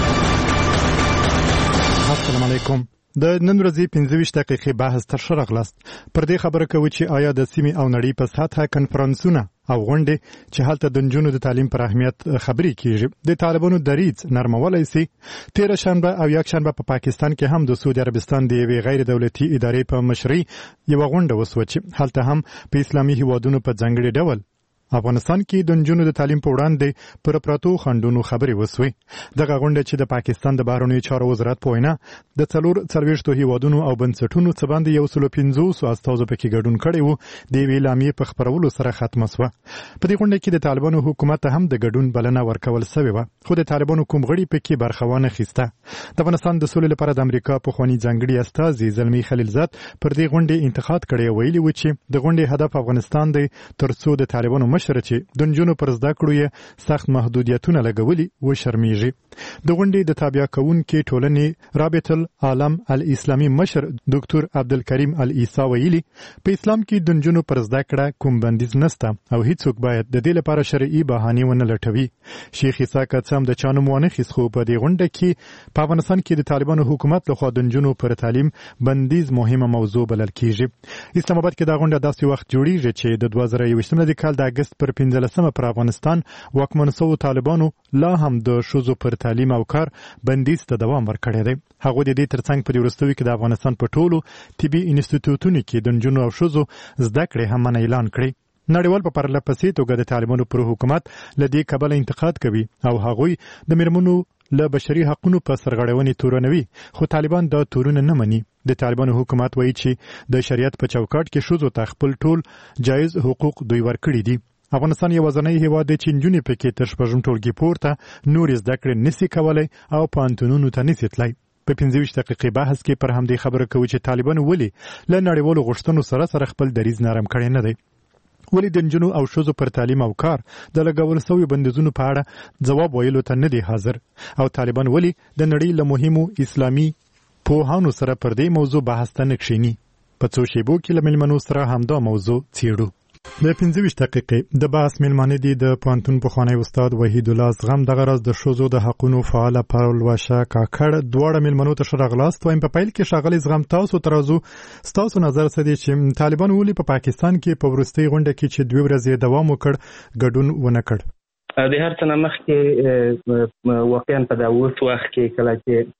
السلام علیکم. د نن ورځې پنځه ویشت دقیقې بحث تر شا راغلاست. پر دې خبره کوي چې آیا د سیمې او نړۍ په سطحه کنفرانسونه او غونډې چې هلته د نجونو د تعلیم پر اهمیت خبرې کیږي د طالبانو دریځ نرمولای سي. تیر شنبه او یک شنبه په پا پاکستان کې هم د سعودي عربستان د یوې غیر دولتي ادارې په مشرۍ یو غونډه وسوه چې هلته هم په اسلامي هیوادونو په ځانګړي ډول افغانستان کې د نجونو د تعلیم په وړاندې پر پراتو خنډونو خبرې وسوي. دغه غونډه چې د پاکستان د بهرنیو چارو وزارت په وینا د څلور څلوېښتو هیوادونو او بنسټونو څخه باندې یو سل پنځوس استازو پکې ګډون کړی وو د یوې اعلامیې په خپرولو سره ختمه شوه. په دې غونډه کې د طالبانو حکومت هم د ګډون بلنه ورکول شوې وه، خو د طالبانو کوم غړي پکې برخه ونه اخیسته. د افغانستان د سولې لپاره د امریکا پخواني ځانګړي استازي زلمي خلیلزاد پر دې غونډې انتقاد کړی، ویلي و چې د غونډې هدف افغانستان دی ترڅو د طالبانو مشر چې د نجونو پر زده کړو یې سخت محدودیتونه لګولي و شرمیږي. د غونډې د تابع کوونکې ټولنې رابطه العالم الاسلامي مشر ډاکټر عبدالکریم العیسی ویلي په اسلام کې د نجونو پر زده کړه کوم بندیز نشته او هیڅوک باید د دې لپاره شرعي بهانې ونه لټوي. شیخ عیسی کڅم د چانو مونخیس خو په دې غونډه کې په افغانستان کې د طالبانو حکومت لخوا د نجونو پر تعلیم بندیز مهمه موضوع بلل کیږي. اسلام آباد کې دا غونډه داسې وخت جوړیږي چې د دوه زره یوویشتم کال د اگست پر پنځلسمه پر افغانستان واکمن شوو طالبانو لا هم د ښځو پر تعلیم او کار بندیز ته دوام ورکړی دی. هغه د دې ترڅنګ په وروستیو کې د افغانستان په ټولو طبي انسټیټیوټونو کې د نجونو او ښځو زده کړې هم منع اعلان کړی. نړیوال په پرله پسې توګه د طالبانو پر حکومت له دې کبله انتقاد کوي او هغوی د میرمنو له بشري حقوقو په سرغړونې تورنوي خو طالبان دا تورونه نه مني. د طالبانو حکومت وایي چې د شریعت په چوکاټ کې ښځو ته خپل ټول جایز حقوق دوی ورکړي دي. افغانستان یو ځانګړی هیواد دی چې نجونې پکې تر شپږم ټولګي پورته نور زده کړې نشي کولای او پوهنتونونو ته نشي تللی. په پنځه ویشت دقیقې بحث کې پر همدې خبره کوي چې طالبانو ولې له نړیوالو غوښتنو سره سره خپل دریځ نرم کړی نه دی. ولې د نجونو او ښځو پر تعلیم او کار د لګول شویو بندیزونو په اړه ځواب ویلو ته نه دی حاضر او طالبان ولې د نړۍ له مهمو اسلامي پوهانو سره پر دې موضوع بحث ته نه کښیني. په څو شیبو کې له مېلمنو سره همدا موضوع څېړو. د پنځه ویشت دقیقې د بحث مېلمانه دي د پوهنتون پخوانی استاد وحید الله زغم. دغه راز د ښځو د حقونو فعاله پرلوشه کاکړ دواړه مېلمنو ته ښه راغلاست. وایم په پیل کې ښاغلی زغم تاسو ته راځو، ستاسو نظر څه دی چې طالبان ولې په پاکستان کې په وروستۍ غونډه کې چې دوې ورځې دوام وکړ ګډون ونه کړ؟ د هر څه نه مخکې واقعا په دا اوس وخت کې کله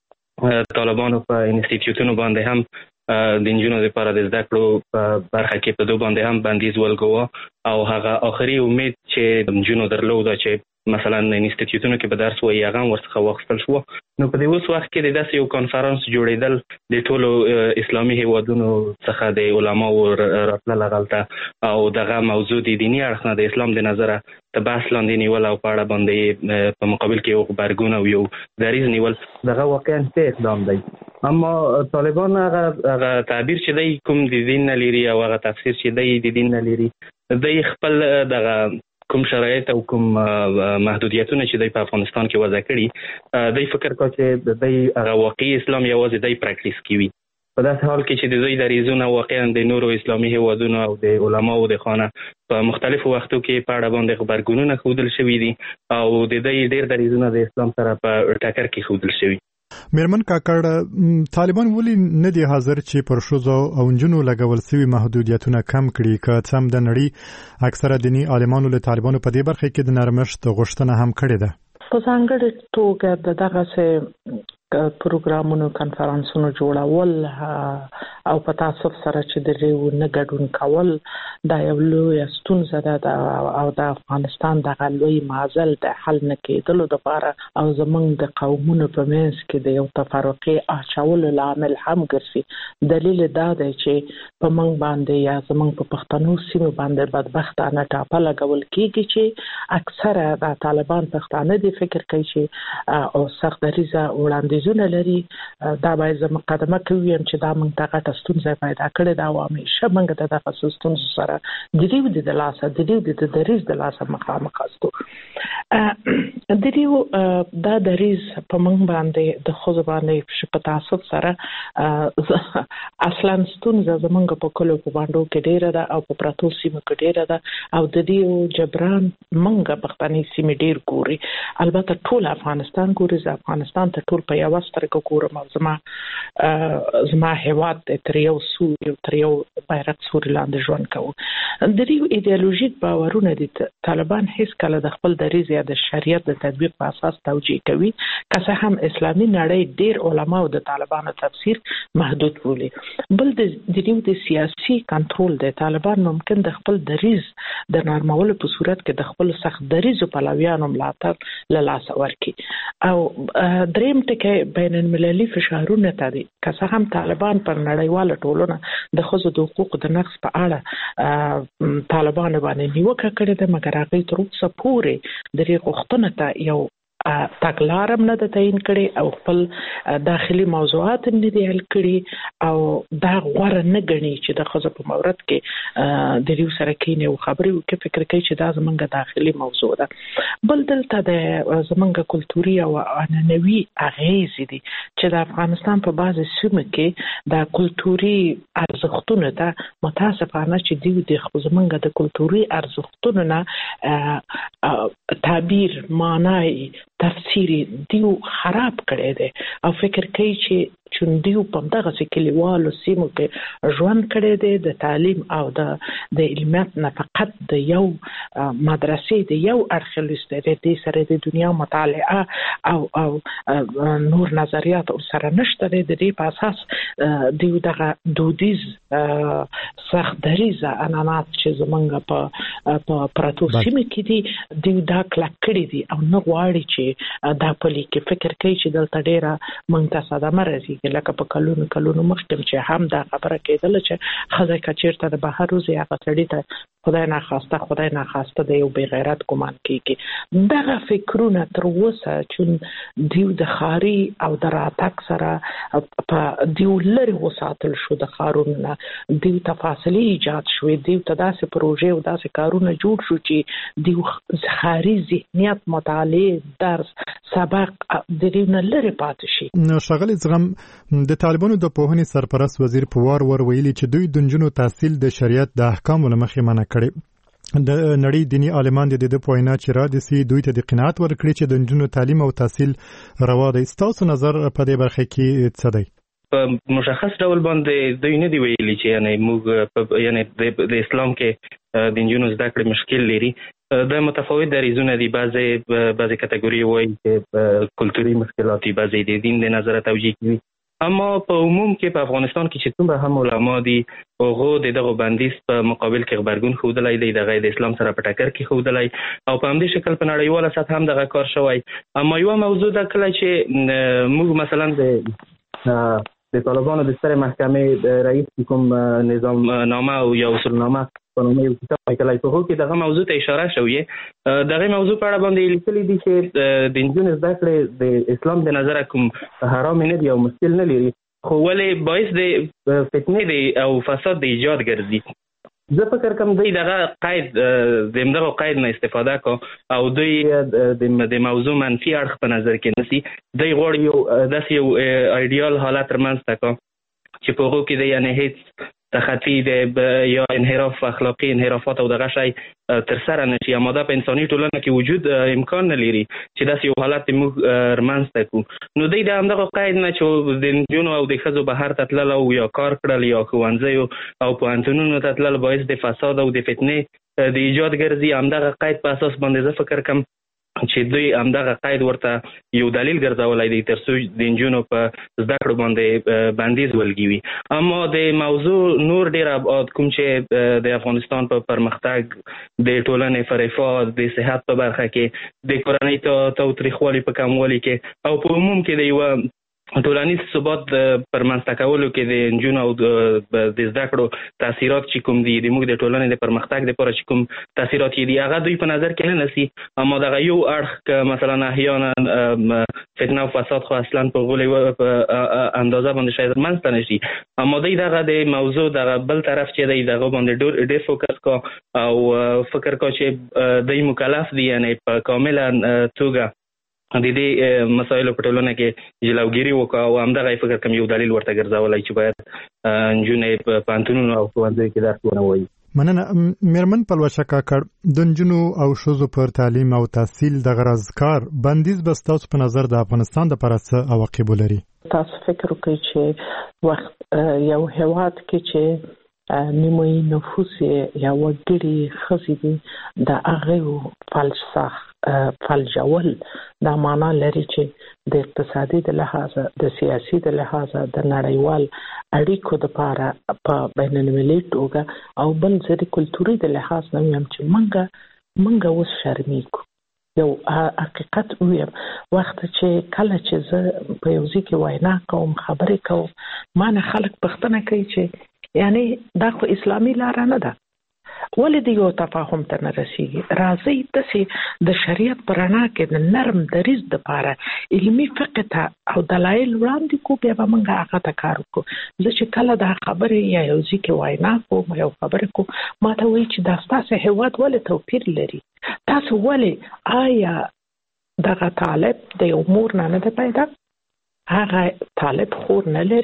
چې طالبانو په انسټیټیوټونو باندې هم د نجونو لپاره د زده کړو په برخه کې په دوه باندې هم بندیز ولګاوه او هغه آخري امید چې نجونو درلوده چې مثلا انسټیټیوټونو کې به درس وایي هغه ورڅخه واخیستل شو. نو په دې اوس وخت کې د داسې یو کانفرنس جوړېدل د ټولو اسلامي هیوادونو څخه د علماو راتلل هغلته او دغه موضوع د دیني اړخ نه د اسلام د نظره د بحث لاندې نیول او په اړه باندې په مقابل کې یو غبرګون او یو دریځ نیول دغه واقعا څه اقدام دی. اما طالبان هغه هغه تعبیر چې دی کوم د دین نه لري او هغه تفسیر چې دی د دین نه لري دی خپل دغه کوم شرایط او کوم محدودیتونه چې دی په افغانستان کې وضع کړي دی فکر کوي چې دی هغه واقعي اسلام یوازې دی پریکټیس کوي. په داسې حال کې چې د دوی دریځونه واقعا د نورو اسلامي هیوادونو او د علماو د خانه په مختلفو وختو کې په اړه باندې غبرګونونه ښودل شوي دي او د دوی ډېر دریځونه د اسلام سره په ټکر کې ښودل شوي. میرمن کاکړ، طالبان ولې نه دي حاضر چې پر ښځو او نجونو لګول شوي محدودیتونه کم کړي؟ که څه هم د نړۍ اکثره دیني عالمانو له طالبانو په دې برخه کې د نرمښت غوښتنه هم کړې ده. په ځانګړې توګه د دغسې پروګرامونو کنفرانسونو جوړول او په تاسف سره چې د ریو نه ګډون کول دا یو لویه ستونزه ده او د افغانستان دغه لوی معضل د حل نه کېدلو دپاره او زموږ د قومونو په منځ کې د یو تفرقې اچولو لامل هم ګرځي. دلیل دا دی چې په موږ باندې یا زموږ په پښتنو سیمو باندې بدبختانه ټاپه لګول کېږي چې اکثره د طالبان پښتانه دي فکر کوي چې او سخت دریځه وړاندې زونه لري. دا باید زه مقدمه کوم چې دا موږ ته غټه ستونزه پیدا کړې ده او همیشه موږ د دغه ستونزو سره د ریو د لاسه د ریو د دریځ د لاسه مخامخ یاستو. د ریو دا دریځ په موږ باندې د ښځو باندې په تعصب سره اصلا ستونزه زموږ په کلو په باندې کې ډېره ده او په پراتو سیمو کې ډېره ده او د دې جبران موږ پښتني سیمې ډېر ګوري. البته ټول افغانستان ګوري، زه افغانستان ته ټول په یو سترګه ګورم او زما زما هیواد تر یو سوري تر یو بیرغ سوري لاندې ژوند کوو. د دې ایدئولوژیک باورونه دي طالبان هیڅ کله د خپل دریځ یا د شریعت د تطبیق په اساس توجیه کوي، که څه هم اسلامي نړۍ ډېر علما او د طالبانو تفسیر محدود بولي. بل د دې د سیاسي کنټرول د طالبان ممکن د خپل دریځ د نرمولو په صورت کې د خپل سخت دریځو پلویانو ملاتړ له لاسه ورکړي او دریم ټکی بین المللي فشارونه ته دي. که څه هم طالبان پر نړیواله ټولنه د ښځو د حقوقو د نقض په اړه طالبانو باندې نیوکه کړې ده، مګر هغوی تر اوسه پورې د دې غوښتنو ته یو تګلارم نه ده تعیین کړې او خپل داخلي موضوعات نه دي حل کړي او دا غوره نه ګڼي چې د ښځو په مورد کې د ریو سره کینې او خبرې وکړي. فکر کوي چې دا زموږ داخلي موضوع ده. بل دلته د زموږ کلتوري او عنعنوي اغېزې دي چې د افغانستان په بعضې سیمو کې د کلتوري ارزښتونو ته متاسفانه چې دوی د زموږ د کلتوري ارزښتونو نه تعبیر معنی تفسیری دیو خراب کړی دی او فکر کوي چې چې دیو په دغه کلیوالو سیمو کې ژوند کړی دی د تعلیم او د د علمیت نه فقط د یو مدرسې د یو اړخ لسته د سره د دنیا مطالعه او او نور نظریات سره نشته د دې په اساس دیو دغه دودیز سخت دریزه انانات چې زمونږ په په پراتو سیمه کې دي دیو دا کلک کړی دي او نه غواړي چې دا پلي کې فکر کوي چې دلته ډیره مونږ ته صدمه راځي لکه په کلونو کلونو مخکې چې هم دا خبره کېدله چې خزه کچیرته د بهر روزي هغه سړی ته خدای نه خواسته خدای نه خواسته د یو بی غیرت ګمان کیږي دغه فکرونه تر اوسه چې دیو د خاري او د راتک سره په دیو لري وساتل شو د خارونو دیو تفاصیل ایجاد شو دیو ته داسې پروژې او داسې کارونه جوړ شو چې دیو خاري ذهنیت مطالعه درس سبق د دې نه لري پاتې شي نو شغل زغم د طالبانو د پوهنې سرپرست وزیر پوار ور ویلي چې دوی د نجونو تحصیل د شریعت د احکامو لمخې منع کړي د نړۍ دینی عالمان د دې په وینا چې را دي سي دوی ته د قناعت ورکړي چې د نجونو تعلیم او تحصیل روا دی. ستاسو نظر په دې برخه کې څه دی؟ په مشخص ډول باندې دوی نه دی ویلي چې یعنی موږ یعنی د اسلام کې د نجونو زده کړې مشکل لري. د متفاوت دریزونه دي، بعضی بعضی کټګوري وایي چې کلتوري مشکلات دي، بعضی د دین د نظر توجیه کوي. اما په عموم کې په افغانستان کې چې څومره هم علما دي هغه د دغه بندیز په مقابل کې خبرګون ښودلی دی، د غیر اسلام سره په ټکر کې ښودلی او په همدې شکل په نړیواله سطح هم دغه کار شوی. اما یوه موضوع ده کله چې موږ مثلا د د طالبانو د سترې محکمې د رئیس کوم نظام نامه او یا اصولنامه په نوم یو کتاب لیکلی په هغه کې دغه موضوع ته اشاره شوې. دغه موضوع په اړه باندې لیکلي دي چې د نجونو زده کړې د اسلام د نظره کوم حرام نه دي او مشکل نه لري، خو ولې باعث د فتنې دی او فساد د ایجاد ګرځي. زه فکر کوم دوی دغه قید د همدغه قید نه استفاده کو او دوی د موضوع منفي اړخ په نظر کې نیسي. دوی غواړي یو داسې یو ایډیال حالت رامنځته کړي چې په هغو کې د یعنې هېڅ تخطي د یا انحراف اخلاقي انحرافات او دغه شی ترسره نشي. اما دا په انساني ټولنه کې وجود امکان نه لري چې داسې یو حالت موږ رامنځته کړو. نو دوی د همدغه قید نه چې د نجونو او د ښځو بهر ته تلل او یا کار کړل یا ښوونځیو او پوهنتونونو ته تلل باعث د فساد او د فتنې د ایجاد ګرځي. همدغه قید په اساس باندې زه فکر کوم چې دوی همدغه قید ورته یو دلیل ګرځولی دی تر څو د نجونو په زده کړو باندې بندیز ولګوي. اما د موضوع نور ډېر ابعاد کوم چې د افغانستان په پرمختګ د ټولنې په رفاه د صحت په برخه کې د کورنۍ تاوتریخوالي په کموالي کې او په عموم کې د یوه ټولنیز ثبات پر منځته کولو کې د نجونو او د زده کړو تاثیرات چې کوم دي د موږ د ټولنې د پرمختګ لپاره چې کوم تاثیرات دي هغه دوی په نظر کې نه نیسي. اما دغه یو اړخ که مثلا احیانا فتنه او فساد خو اصلا په غولې په اندازه باندې شاید منځته نه شي. اما دوی دغه د موضوع دغه بل طرف چې دی دغه باندې ډېر فوکس کا او فکر کا چې دوی مکلف دي یعنی په کامله توګه د دې مسایلو په ټولنه کې جلوګیري وکړه او همدغه فکر کوم یو دلیل ورته ګرځولی چې باید نجونې په پوهنتونونو او ښوونځیو کې درس ونه وایي. مننه. میرمن پلوشه کاکړ، د نجونو او ښځو پر تعلیم او تحصیل د غرض کار بندیز به ستاسو په نظر د افغانستان دپاره څه عواقب ولري؟ تاسو فکر وکړئ چې وخت یو هېواد کې چې نیمایي نفوس یې یا وګړي ښځې دي د هغې فلسفه فلجول دا معنا لري چې د اقتصادي د لحاظه د سیاسي د لحاظه د نړیوال اړیکو لپاره په بین المللي توګه او بل ځای د کلتوري د لحاظ نه ویم چې منګه منګه اوس شرمېږو. یو حقیقت ویم وخت چې کله چې زه په یو ځای کې وینا کوم خبرې کوم ما نه خلک پوښتنه کوي چې یعنی دا خو اسلامي لاره نه ده، ولې د یو تفاهم ته نه رسیږي؟ راځئ داسې د شریعت په رڼا کې د نرم دریځ دپاره علمي فقه ته او دلایل وړاندې کړو، بیا به موږ هغه ته کار وکړو. زه چې کله دا خبرې یا یو ځای کې وینا کوم یو خبرې کوم ما ته وایي چې دا ستاسو هېواد ولې توپیر لري؟ تاسو ولې آیا دغه طالب د یو مور نه نه ده پیدا؟ هغه طالب خور نه لري؟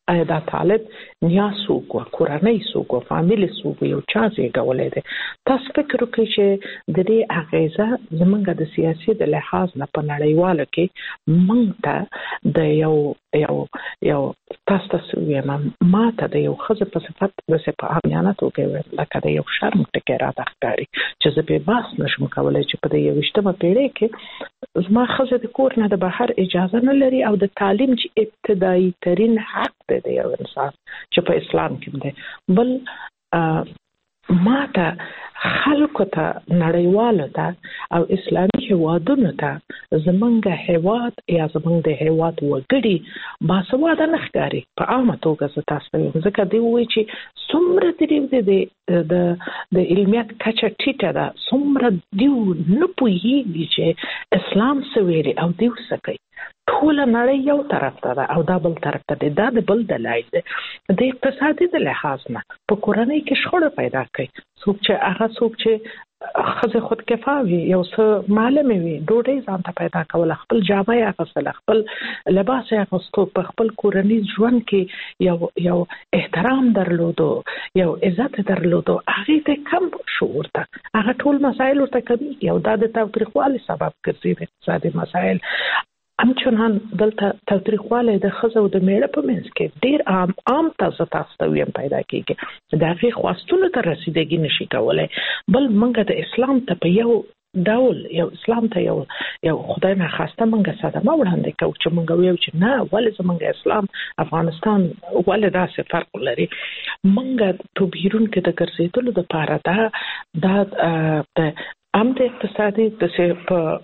آیا دا طالب نیا څوک و، کورنۍ څوک و، فامیل څوک و، یو چا زیږولی دی. تاسو فکر وکړئ چې د دې اغیزه زمونږ د سیاسي د لحاظ نه په نړیواله کې موږ ته د یو یو یو تاسو ته ویم ما ته د یو ښځې په صفت داسې په عامیانه توګه ویل لکه د یو شرم ټکی راته ښکاري چې زه بې بحث نشم کولی چې په د یوویشتمه پیړۍ کې زما ښځه د کور نه د بهر اجازه نه لري او د تعلیم چې ابتدایي ترین حق دی د یو انسان چې په اسلام کې دی. بل ما ته خلکو ته نړیوالو ته او اسلامي هیوادونو ته زمونږ هیواد یا زمونږ د هیواد وګړي باسواده نه ښکاري په عامه توګه. زه تاسو ته وایم ځکه دوی وایي چې څومره د د د علمیت کچه ټیټه ده، څومره دوی نه پوهېږي چې اسلام څه ویلي او دوی څه کوي. ټوله نړۍ یو طرف ته ده او دا بل طرف ته دی. دا د بل دلایل دی. د اقتصادي د لحاظ نه په کورنۍ کې شخړه پیدا کوي. څوک چې هغه څوک چې ښځې خودکفا وي، یو څه معلمې وي، ډوډۍ ځان ته پیدا کوله، خپل جامه یې اخیستله، خپل لباس یې اخیستو، په خپل کورنیز ژوند کې یو یو احترام درلودو، یو عزت درلودو، هغې ته کم شعور ته هغه ټول مسایل ورته کمیږي او دا د تاوتریخوالي سبب ګرځي. د اقتصادي مسایل همچنان دلته تاوتریخوالی د ښځو او د میړه په منځ کې ډېر عام عام تاسو تاسو ته ویم پیدا کېږي. د هغې خواستونو ته رسیدګي نشي کولی. بل موږ د اسلام ته په یو ډول یو اسلام ته یو یو خدای ناخواسته موږ صدمه وړاندې کوو چې موږ ویو چې نه ولې زموږ اسلام افغانستان ولې داسې فرق لري. موږ په بیرون کې د ګرځېدلو دپاره دا دا د هم د اقتصادي داسې په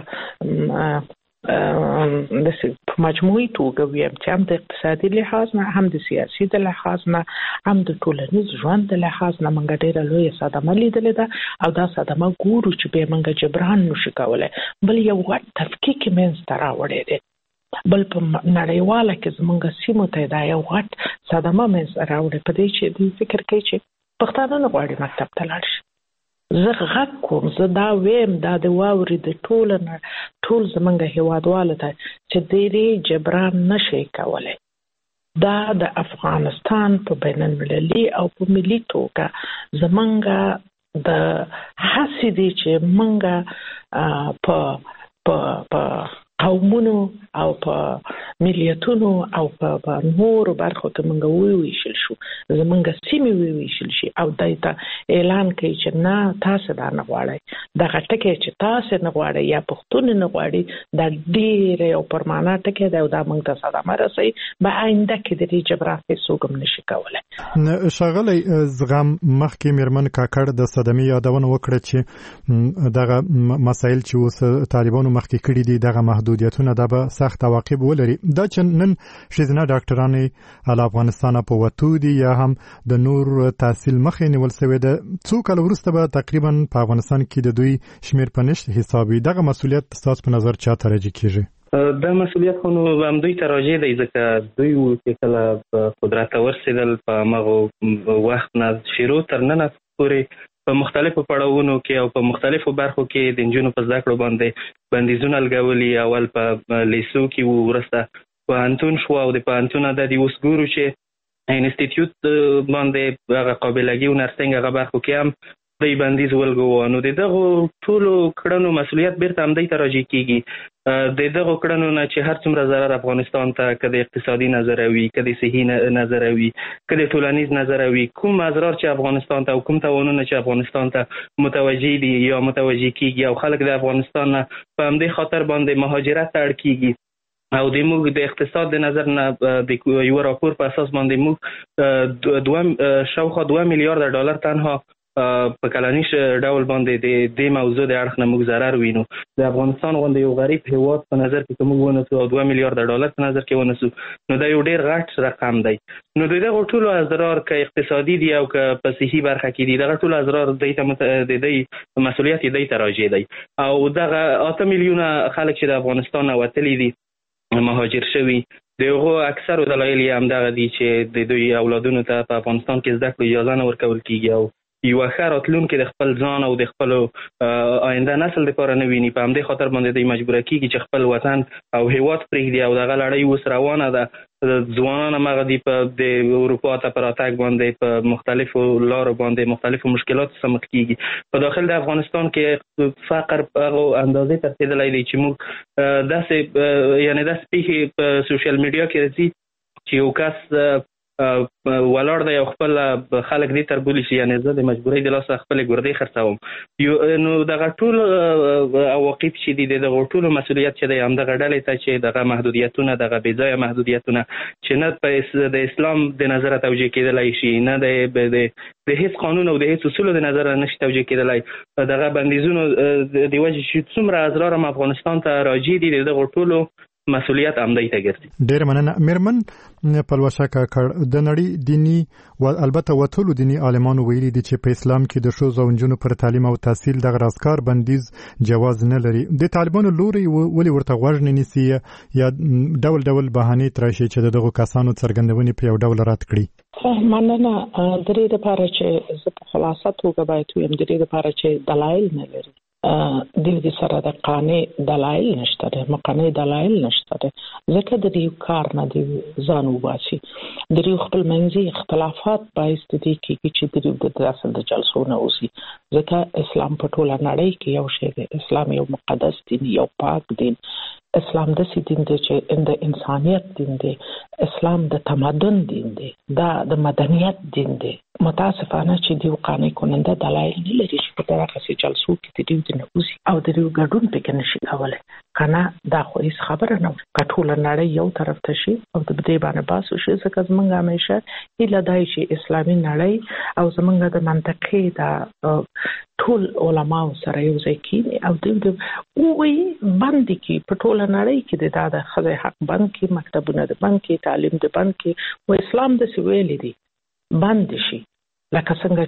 په داسې په مجموعي توګه ویم چې هم د اقتصادي لحاظ نه، هم د سیاسي د لحاظ نه، هم د ټولنیز ژوند د لحاظ نه موږ ډېره لویه صدمه لیدلې ده او دا صدمه ګورو چې بیا موږ جبران نشو کولی. بل یو غټ تفکیک یې منځته راوړی دی. بل په نړیواله کې زموږ سیمو ته دا یو غټ صدمه منځته راوړی په دې چې دوی فکر کوي چې پښتانه نه غواړي مکتب ته لاړ شي. زه غږ کوم، زه دا ویم دا د واورې د ټول ټول زمونږ هیوادوالو ته چې دې جبران نشي کولی. دا د افغانستان په بین المللي او په ملي توګه زمونږ د هڅې دي چې مونږ په په قومونو او په ملیتونو او په نورو برخو کې موږ وویشل شو، زموږ سیمې وویشل شي او دای ته اعلان کوي چې نه تاسو دا نه غواړئ. دغه ټکی چې تاسو نه غواړئ یا پښتون نه غواړي دا ډېر یو پرمانه ټکی دی او دا موږ ته صدمه رسوي. به آینده کې د دې جبران هیڅوک هم نشي کولی. ښاغلی زغم مخکې میرمن کاکړ د صدمې یادونه وکړه چې دغه مسایل چې اوس طالبانو مخکې کړي دي دغه محدودیتونه دا به سخت عواقب ولري. دا چې نن ښځینه ډاکټرانې له افغانستانه په وتو دي یا هم د نور تحصیل مخې نیول سوی ده، څو کاله وروسته به تقریبا په افغانستان کې د دوی شمیر په نشت حسابي. دغه مسؤلیت ستاسو په نظر چا ته راجع کیږي؟ دا مسؤلیت خو نو همدوی ته راجع دی ځکه دوی چې کله په قدرت ته ورسېدل په هماغه وخت نه شروع تر ننه پورې په مختلفو پړاوونو کې او په مختلفو برخو کې د نجونو په زده کړو باندې بندیزونه لګولي. اول په لیسو کې وو، وروسته پوهنتون شو او د پوهنتون د دې اوس ګورو چې انسټیټیوټ باندې هغه قابلګي او نرسنګ هغه برخو کې هم د بندیز ولګو. نو د دغو ټولو کړنو مسؤلیت بیرته همدې ته راجع کیږي. د دغو کړنو نه چې هر څومره ضرر افغانستان ته که د اقتصادي نظر وي، که د صحي نظر وي، که د ټولنیز نظر وي، کوم اضرار چې افغانستان ته او کوم تاوانونه چې افغانستان ته متوجه دي یا متوجه کیږي او خلک د افغانستان نه په همدې خاطر باندې مهاجرت ته اړ کیږي او د موږ د اقتصاد د نظر نه د یو راپور په اساس باندې موږ دوه شاوخوا دوه میلیارډ ډالر تنها په کلنیش ډول باندې د دې موضوع د اړخ نه موږ ضرر وینو. د افغانستان غوندې یو غریب هیواد په نظر کې که موږ ونیسو او دوه میلیارډ ډالر په نظر کې ونیسو نو دا یو ډېر غټ رقم دی. نو د دغو ټولو اضرار که اقتصادي دي او که په صحي برخه کې دي دغه ټول اضرار دی ته د دی مسؤلیت یې دی ته راجع دی. او دغه اته میلیونه خلک چې د افغانستان نه وتلي دي مهاجر شوي د هغو اکثرو دلایل یې همدغه دي چې د دوی اولادونو ته په افغانستان کې زده کړو اجازه نه ورکول کېږي او یو ښه راتلونکي د خپل ځان او د خپل آینده نسل لپاره نه ویني. په همدې خاطر باندې د مجبوره کیږي چې خپل وطن او هیواد پرېږدي او دغه لړۍ اوس روانه ده. ځوانان هغه دي په د اروپا ته پر راتګ باندې په مختلفو لارو باندې مختلفو مشکلاتو سره مخ کیږي. په داخل د افغانستان کې فقر په هغه اندازې ته رسېدلی دی چې موږ داسې یعنی داسې پیښې په سوشل میډیا کې راځي چې یو کس ولاړ دی او خپل خلک دې تر بولي چې یعنی زه د مجبورۍ د لاسه خپلې ګردې خرڅوم. نو دغه ټول عواقب چې دي دغه ټولو مسؤلیت چې دی همدغه ډلې ته چې دغه محدودیتونه دغه بې ځایه محدودیتونه چې نه په د اسلام د نظره توجیه کېدلی شي نه د د هیڅ قانون او د هیڅ اصولو د نظره نشي توجیه کېدلی. دغه بندیزونو د وجې چې څومره ازرار هم افغانستان ته راجع دي دغه ټولو مسؤلیت همدې ته ګرځي. ډېر مننه. میرمن پلوشه کاکړ، د نړۍ دینی او البته وټولو دینی عالمانو ویلي دي چې په اسلام کې د ښځو او نجونو پر تعلیم او تحصیل د غراسکار بندیز جواز نه لري. د طالبانو لوري ولې ورته غوږ نه نیسي یا ډول ډول بهانې تراشي چې دغه کسانو څرګندونې په یو ډول رد کړي؟ مننه. د دې لپاره چې زه په خلاصه توګه باید وایم، د دې لپاره چې دلایل نه لري. د دې سره د قانې دلایل نشته ده، مقننه دلایل نشته ده، ځکه د دې کار نه دی ځان وباسي. د دې خپل منځي اختلافات باعث دي چې د دې د اصل د جلسو نه اوسي، ځکه اسلام په ټوله نړۍ کې یو شی دی. اسلام یو مقدس دین، یو پاک دین. اسلام د سې دین دی چې د انسانیت دین دی. اسلام د تمدن دین دی، دا د مدنیت دین دی. متاسفانه چې دی قانې کننده دلایل نه لري چې په دغه سي جلسو کې د دې نه اوسي او د دې ګډون پکې نشي کولای. کنه دا خو هیڅ خبره نه ده. ټول نړۍ یو طرف ته شي او د دې باندې باسو شي، ځکه زمونږ همیشه هیله دی چې اسلامي نړۍ او زمونږ د منطقې د ټول علما سره یو ځای کېږي او د وی باندې کې په ټول نړۍ کې د دا د خدای حق بند کې، مکتبونه د بند کې، تعلیم د بند کې، او اسلام د سویل دي بند شي. لکه څنګه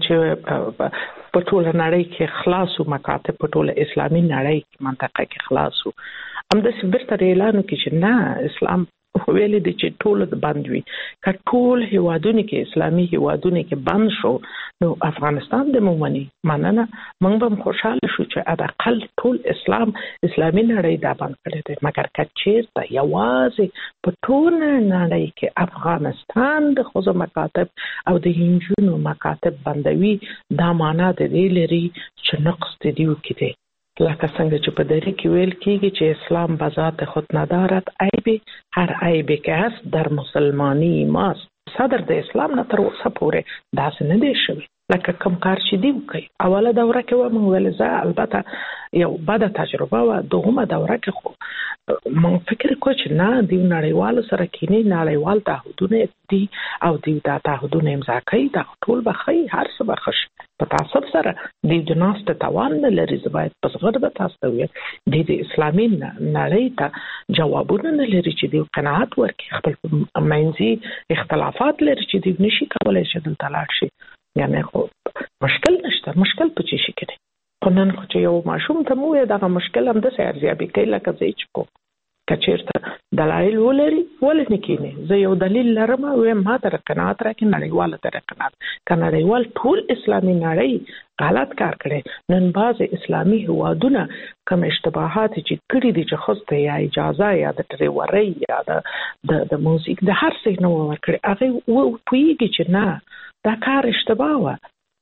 چې په ټول نړۍ کې خلاصو مکاتب په ټول اسلامي نړۍ کې منطقه کې خلاصو، هم د سبرت اعلان کې چې نه اسلام ویل دي چې ټول د بند وي. که ټول هیوادونه کې اسلامي هیوادونه کې بند شو نو افغانستان د مومني مننه موږ به خوشاله شو چې ادا اقل ټول اسلام اسلامي نړۍ دا بند کړی دی. مګر که چیرته یوازې په ټول نړۍ کې افغانستان د خزو مکاتب او د هنجونو مکاتب بندوي، دا معنا د دې لري چې نقص د دیو کې دی. لکه څنګه چې په دری کې ویل کېږي چې اسلام بذات خود ندارد عیب، هر عیب که هست در مسلمانی ماست. صدر د اسلام نه تر اوسه پورې داسې نه دی شوی. لکه کوم کار چې دی وکړي اوله دوره کې و موږ ویل زه البته یو بده تجربه و، دوهمه دوره کې خو موږ فکر کوو چې نه دی نړیوال سره کینی نړیوال تعهدونه دي او دی دا تعهدونه امضا کوي، دا ټول به خي هر څه به خش په تاسو سره دی د ناست توان نه لري. زبایت پس غړ د تاسو وي دی د اسلامي نړۍ ته جوابونه نه لري چې دی قناعت ورکړي، خپل منځي اختلافات لري چې دی نشي کولای چې دلته لاړ شي. یعنی خو مشکل نشته، مشکل په چی شي کې دی. خو نن خو چې یو ماشوم ته مو دغه مشکل هم د ارزیابي کوي لکه زه چې کو کچیرته دلایل ولري ولې نه کینی. زه یو دلیل لرم او ما تر قناعت راکې نړیواله تر قناعت کنړیوال ټول اسلامي نړۍ غلط کار کړي. نن باز اسلامي هوادونه کوم اشتباهات چې کړي دي چې خوسته یا اجازه یا د ډریورۍ یا د د موزیک د هر څه نو ورکړي، هغه و پویږي چې نه دا کار اشتباه و.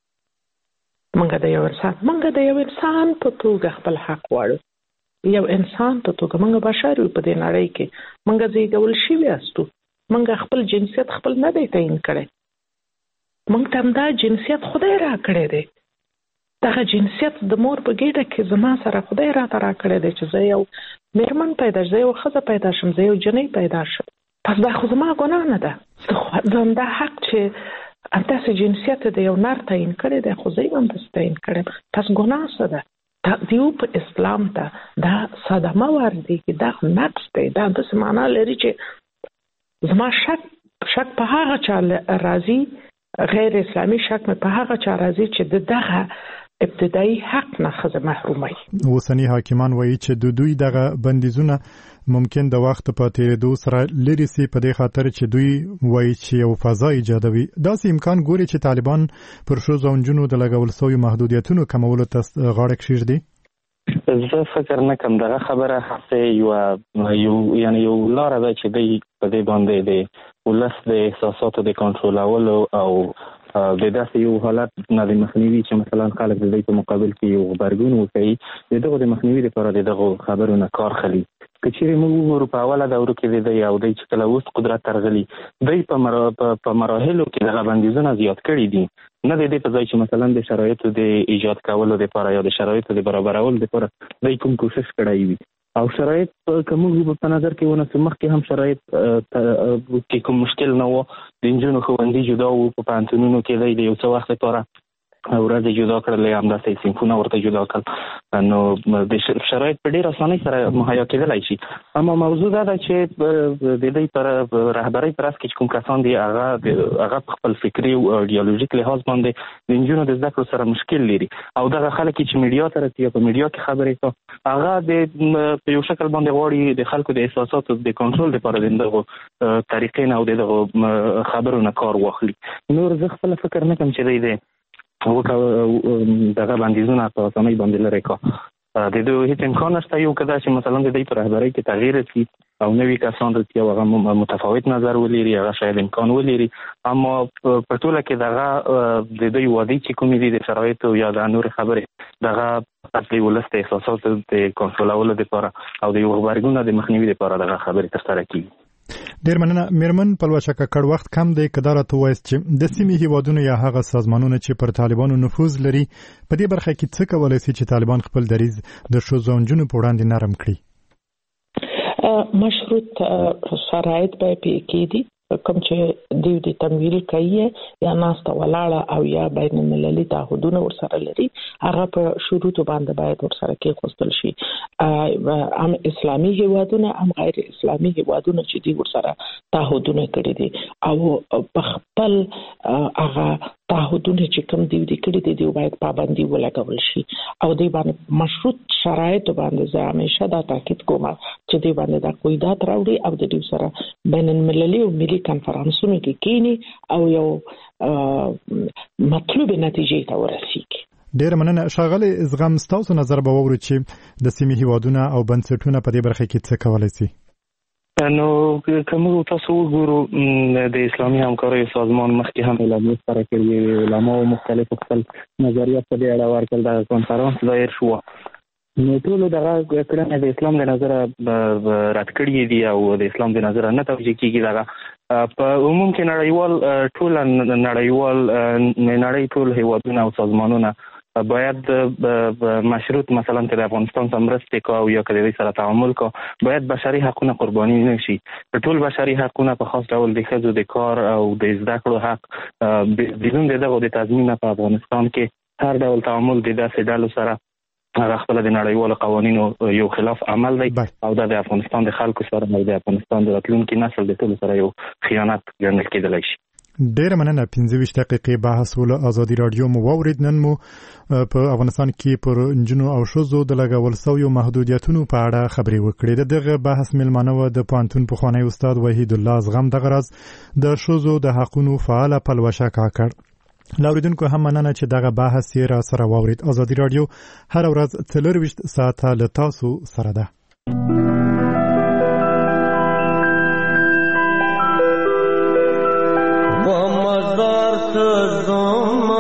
منګه د یو انسان منګه د یو انسان په توګه خپل حق واړو، یو انسان ته توګه منګه بشر په دې نړۍ کې منګه زیږول شي وستو، منګه خپل جنسیت خپل نه دی تعین کړي، منګ ته دا جنسیت خدای را کړی دی. دغه جنسیت د مور په ګډه کې زما سره خدای را ترا کړی دی چې زه یو میرمن پیدا شم، زه یو ښځه پیدا شم، زه یو جنۍ پیدا شم. پس دا خو زما ګناه نه ده. زه دا حق چې انتاسه جنسیت د یو نر تعین کړی دی خو زه هم داسې تعین کړم، پس ګناه څه ده؟ دیو په اسلام ته دا صدمه ورده کې دا نقص دی. دا داسې معنا لري چې زما شک شک په هغه چا راځي، غیر اسلامي شک مې په هغه چا راځي چې د دغه ابتدایي حق نه ښځه محروموي. اوسني حاکمان وایي چې د دوی دغه بندیزونه ممکن د وخت په تیریدو سره لري سي په دې خاطر چې دوی وایي چې یو فضا ایجادوي. داسې امکان ګوري چې طالبان پر ښځو او نجونو د لګول شویو محدودیتونو کمولو ته غاړه کېږدي. زه فکر نه کوم دغه خبره هسې یو یو یعنی یو لاره ده چې دوی په دې باندې د ولس د احساساتو د کنټرولولو او د داسې یو حالت نه د مخنیوي چې مثلا خلک د دوی په مقابل کې یو غبرګون وکړي د دغو د مخنیوي لپاره د دغو خبرو نه کار خلي. که چیرې موږ وګورو په اوله دورو کې د دی او دی چې کله اوس قدرت ته راغلي دوی په مرا... په مراحلو کې دغه بندیزونه زیات کړي دي، نه د دې په ځای چې مثلا د شرایطو د ایجاد کولو لپاره یا د شرایطو د برابرولو لپاره دوی کوم کوشش کړی وي. او شرایط که موږ په نظر کې ونیسو مخکې هم شرایط کې کوم مشکل نه و. د نجونو ښوونځي جدا وو، په پوهنتونونو کې دی د یو څه وخت لپاره ورځې جدا کړلې، همداسې صنفونه ورته جدا کړل، نو د شرایط په ډېر اسانۍ سره مهیا کېدلی شي. اما موضوع دا ده چې د دوی پر رهبرۍ پر اس کې چې کوم کسان دي هغه هغه په خپل فکري او ایډیالوژیک لحاظ باندې د نجونو د زده کړو سره مشکل لري، او دغه خلک چې میډیا ته راځي په میډیا کې خبرې کوي هغه د په یو شکل باندې غواړي د خلکو د احساساتو د کنټرول لپاره د دغو طریقې نه او د دغو خبرو نه کار واخلي. نور زه خپل فکر نه کوم چې دی دی دغه بندیزونه په اسانۍ باندې لرې کا د دوی هیڅ امکان نشته یو کدا چې مثلا د دوی په رهبرۍ کې تغییر راسي او نوي کسان راسي او هغه متفاوت نظر ولري، هغه شاید امکان ولري. اما په ټوله کې دغه د دوی وادي چې کومې دي د شرایطو یا د نور خبرې دغه اصلي ولست احساسات د کنټرولولو لپاره او د یو غبرګون د مخنیوي لپاره دغه خبرې ترسره کیږي. ډیر مننه میرمن پلوشه ککړ وخت کم دی کدار ته وایي چې د سیمې هیوادونو یا هغه سازمانونه چې پر طالبانو نفوذ لري په دې برخه کې څه کولای شي چې طالبان خپل دریځ د ښځو او نجونو په وړاندې نرم کړي؟ مشروط شرایط به پې کېدي کوم چې دیو د تمویل کوي یا ناسته ولاړه او یا بین المللي تعهدونه ورسره لري هغه په شروطو باندې باید ورسره کې خوستل شي. ام اسلامي هیوادونه ام غیر اسلامي هیوادونه چې دی ورسره تعهدونه کړی دي او په خپل هغه تعهدونه چې کوم دی د کړی دي باید پابندي ولګول شي او دی باندې مشروط شرایط باندې زه همیشه دا تاکید کوم چې دی باندې دا قیودات راوړي او د دې سره بین المللي او ملي کنفرانسونو کې کینی او یو مطلوب نتیجې ته ورسیږي. ډیر مننه ښاغلی زغم، ستاسو نظر به واورو چې د سیمې هیوادونه او بنسټونه په دې برخه کې څه کولی شي؟ نو که موږ تاسو وګورو د اسلامي همکاریو سازمان مخکې هم اعلامیې خپاره کړې، علماو مختلفو خپل نظریات په دې اړه ورکړل، دغه کنفرانس دایر شو. نو ټولو دغه کړنې د اسلام د نظره رد کړي دي او د اسلام د نظره نه توجیه کېږي. دغه په عموم کې نړیوال ټول نړیوال نړۍ ټول هیوادونه او سازمانونه باید مشروط مثلا که د افغانستان سره مرستې کوي او یا که د دې سره تعامل کوي باید بشري حقونه قرباني نه شي. ټول بشري حقونه په خاص ډول د ښځو د کار او د زده کړو حق بدون د دغو د تضمین په افغانستان کې هر ډول تعامل د داسې ډلو سره هغه خپل د نړیوالو قوانینو یو خلاف عمل دی او دا د افغانستان د خلکو سره او د افغانستان د راتلونکي نسل د ټولو سره یو خیانت ګڼل کېدلی شي. ډیر مننه. پنځه ویشت دقیقې بحث ول ازادي رادیو مو واورید. نن مو په افغانستان کې پر نجونو او ښځو د لګول شویو محدودیتونو په اړه خبرې وکړې. دغه بحث ملمانه و د پوهنتون پخوانی استاد وحید الله زغم دغه راز د ښځو د حقوقو فعال پلوشه کاکړ. لاوریدونکو هم مننه چې دغه بحث یې را سره واورید. ازادي رادیو هر ورځ څلورویشت ساعته له تاسو سره ده. مزار ته زما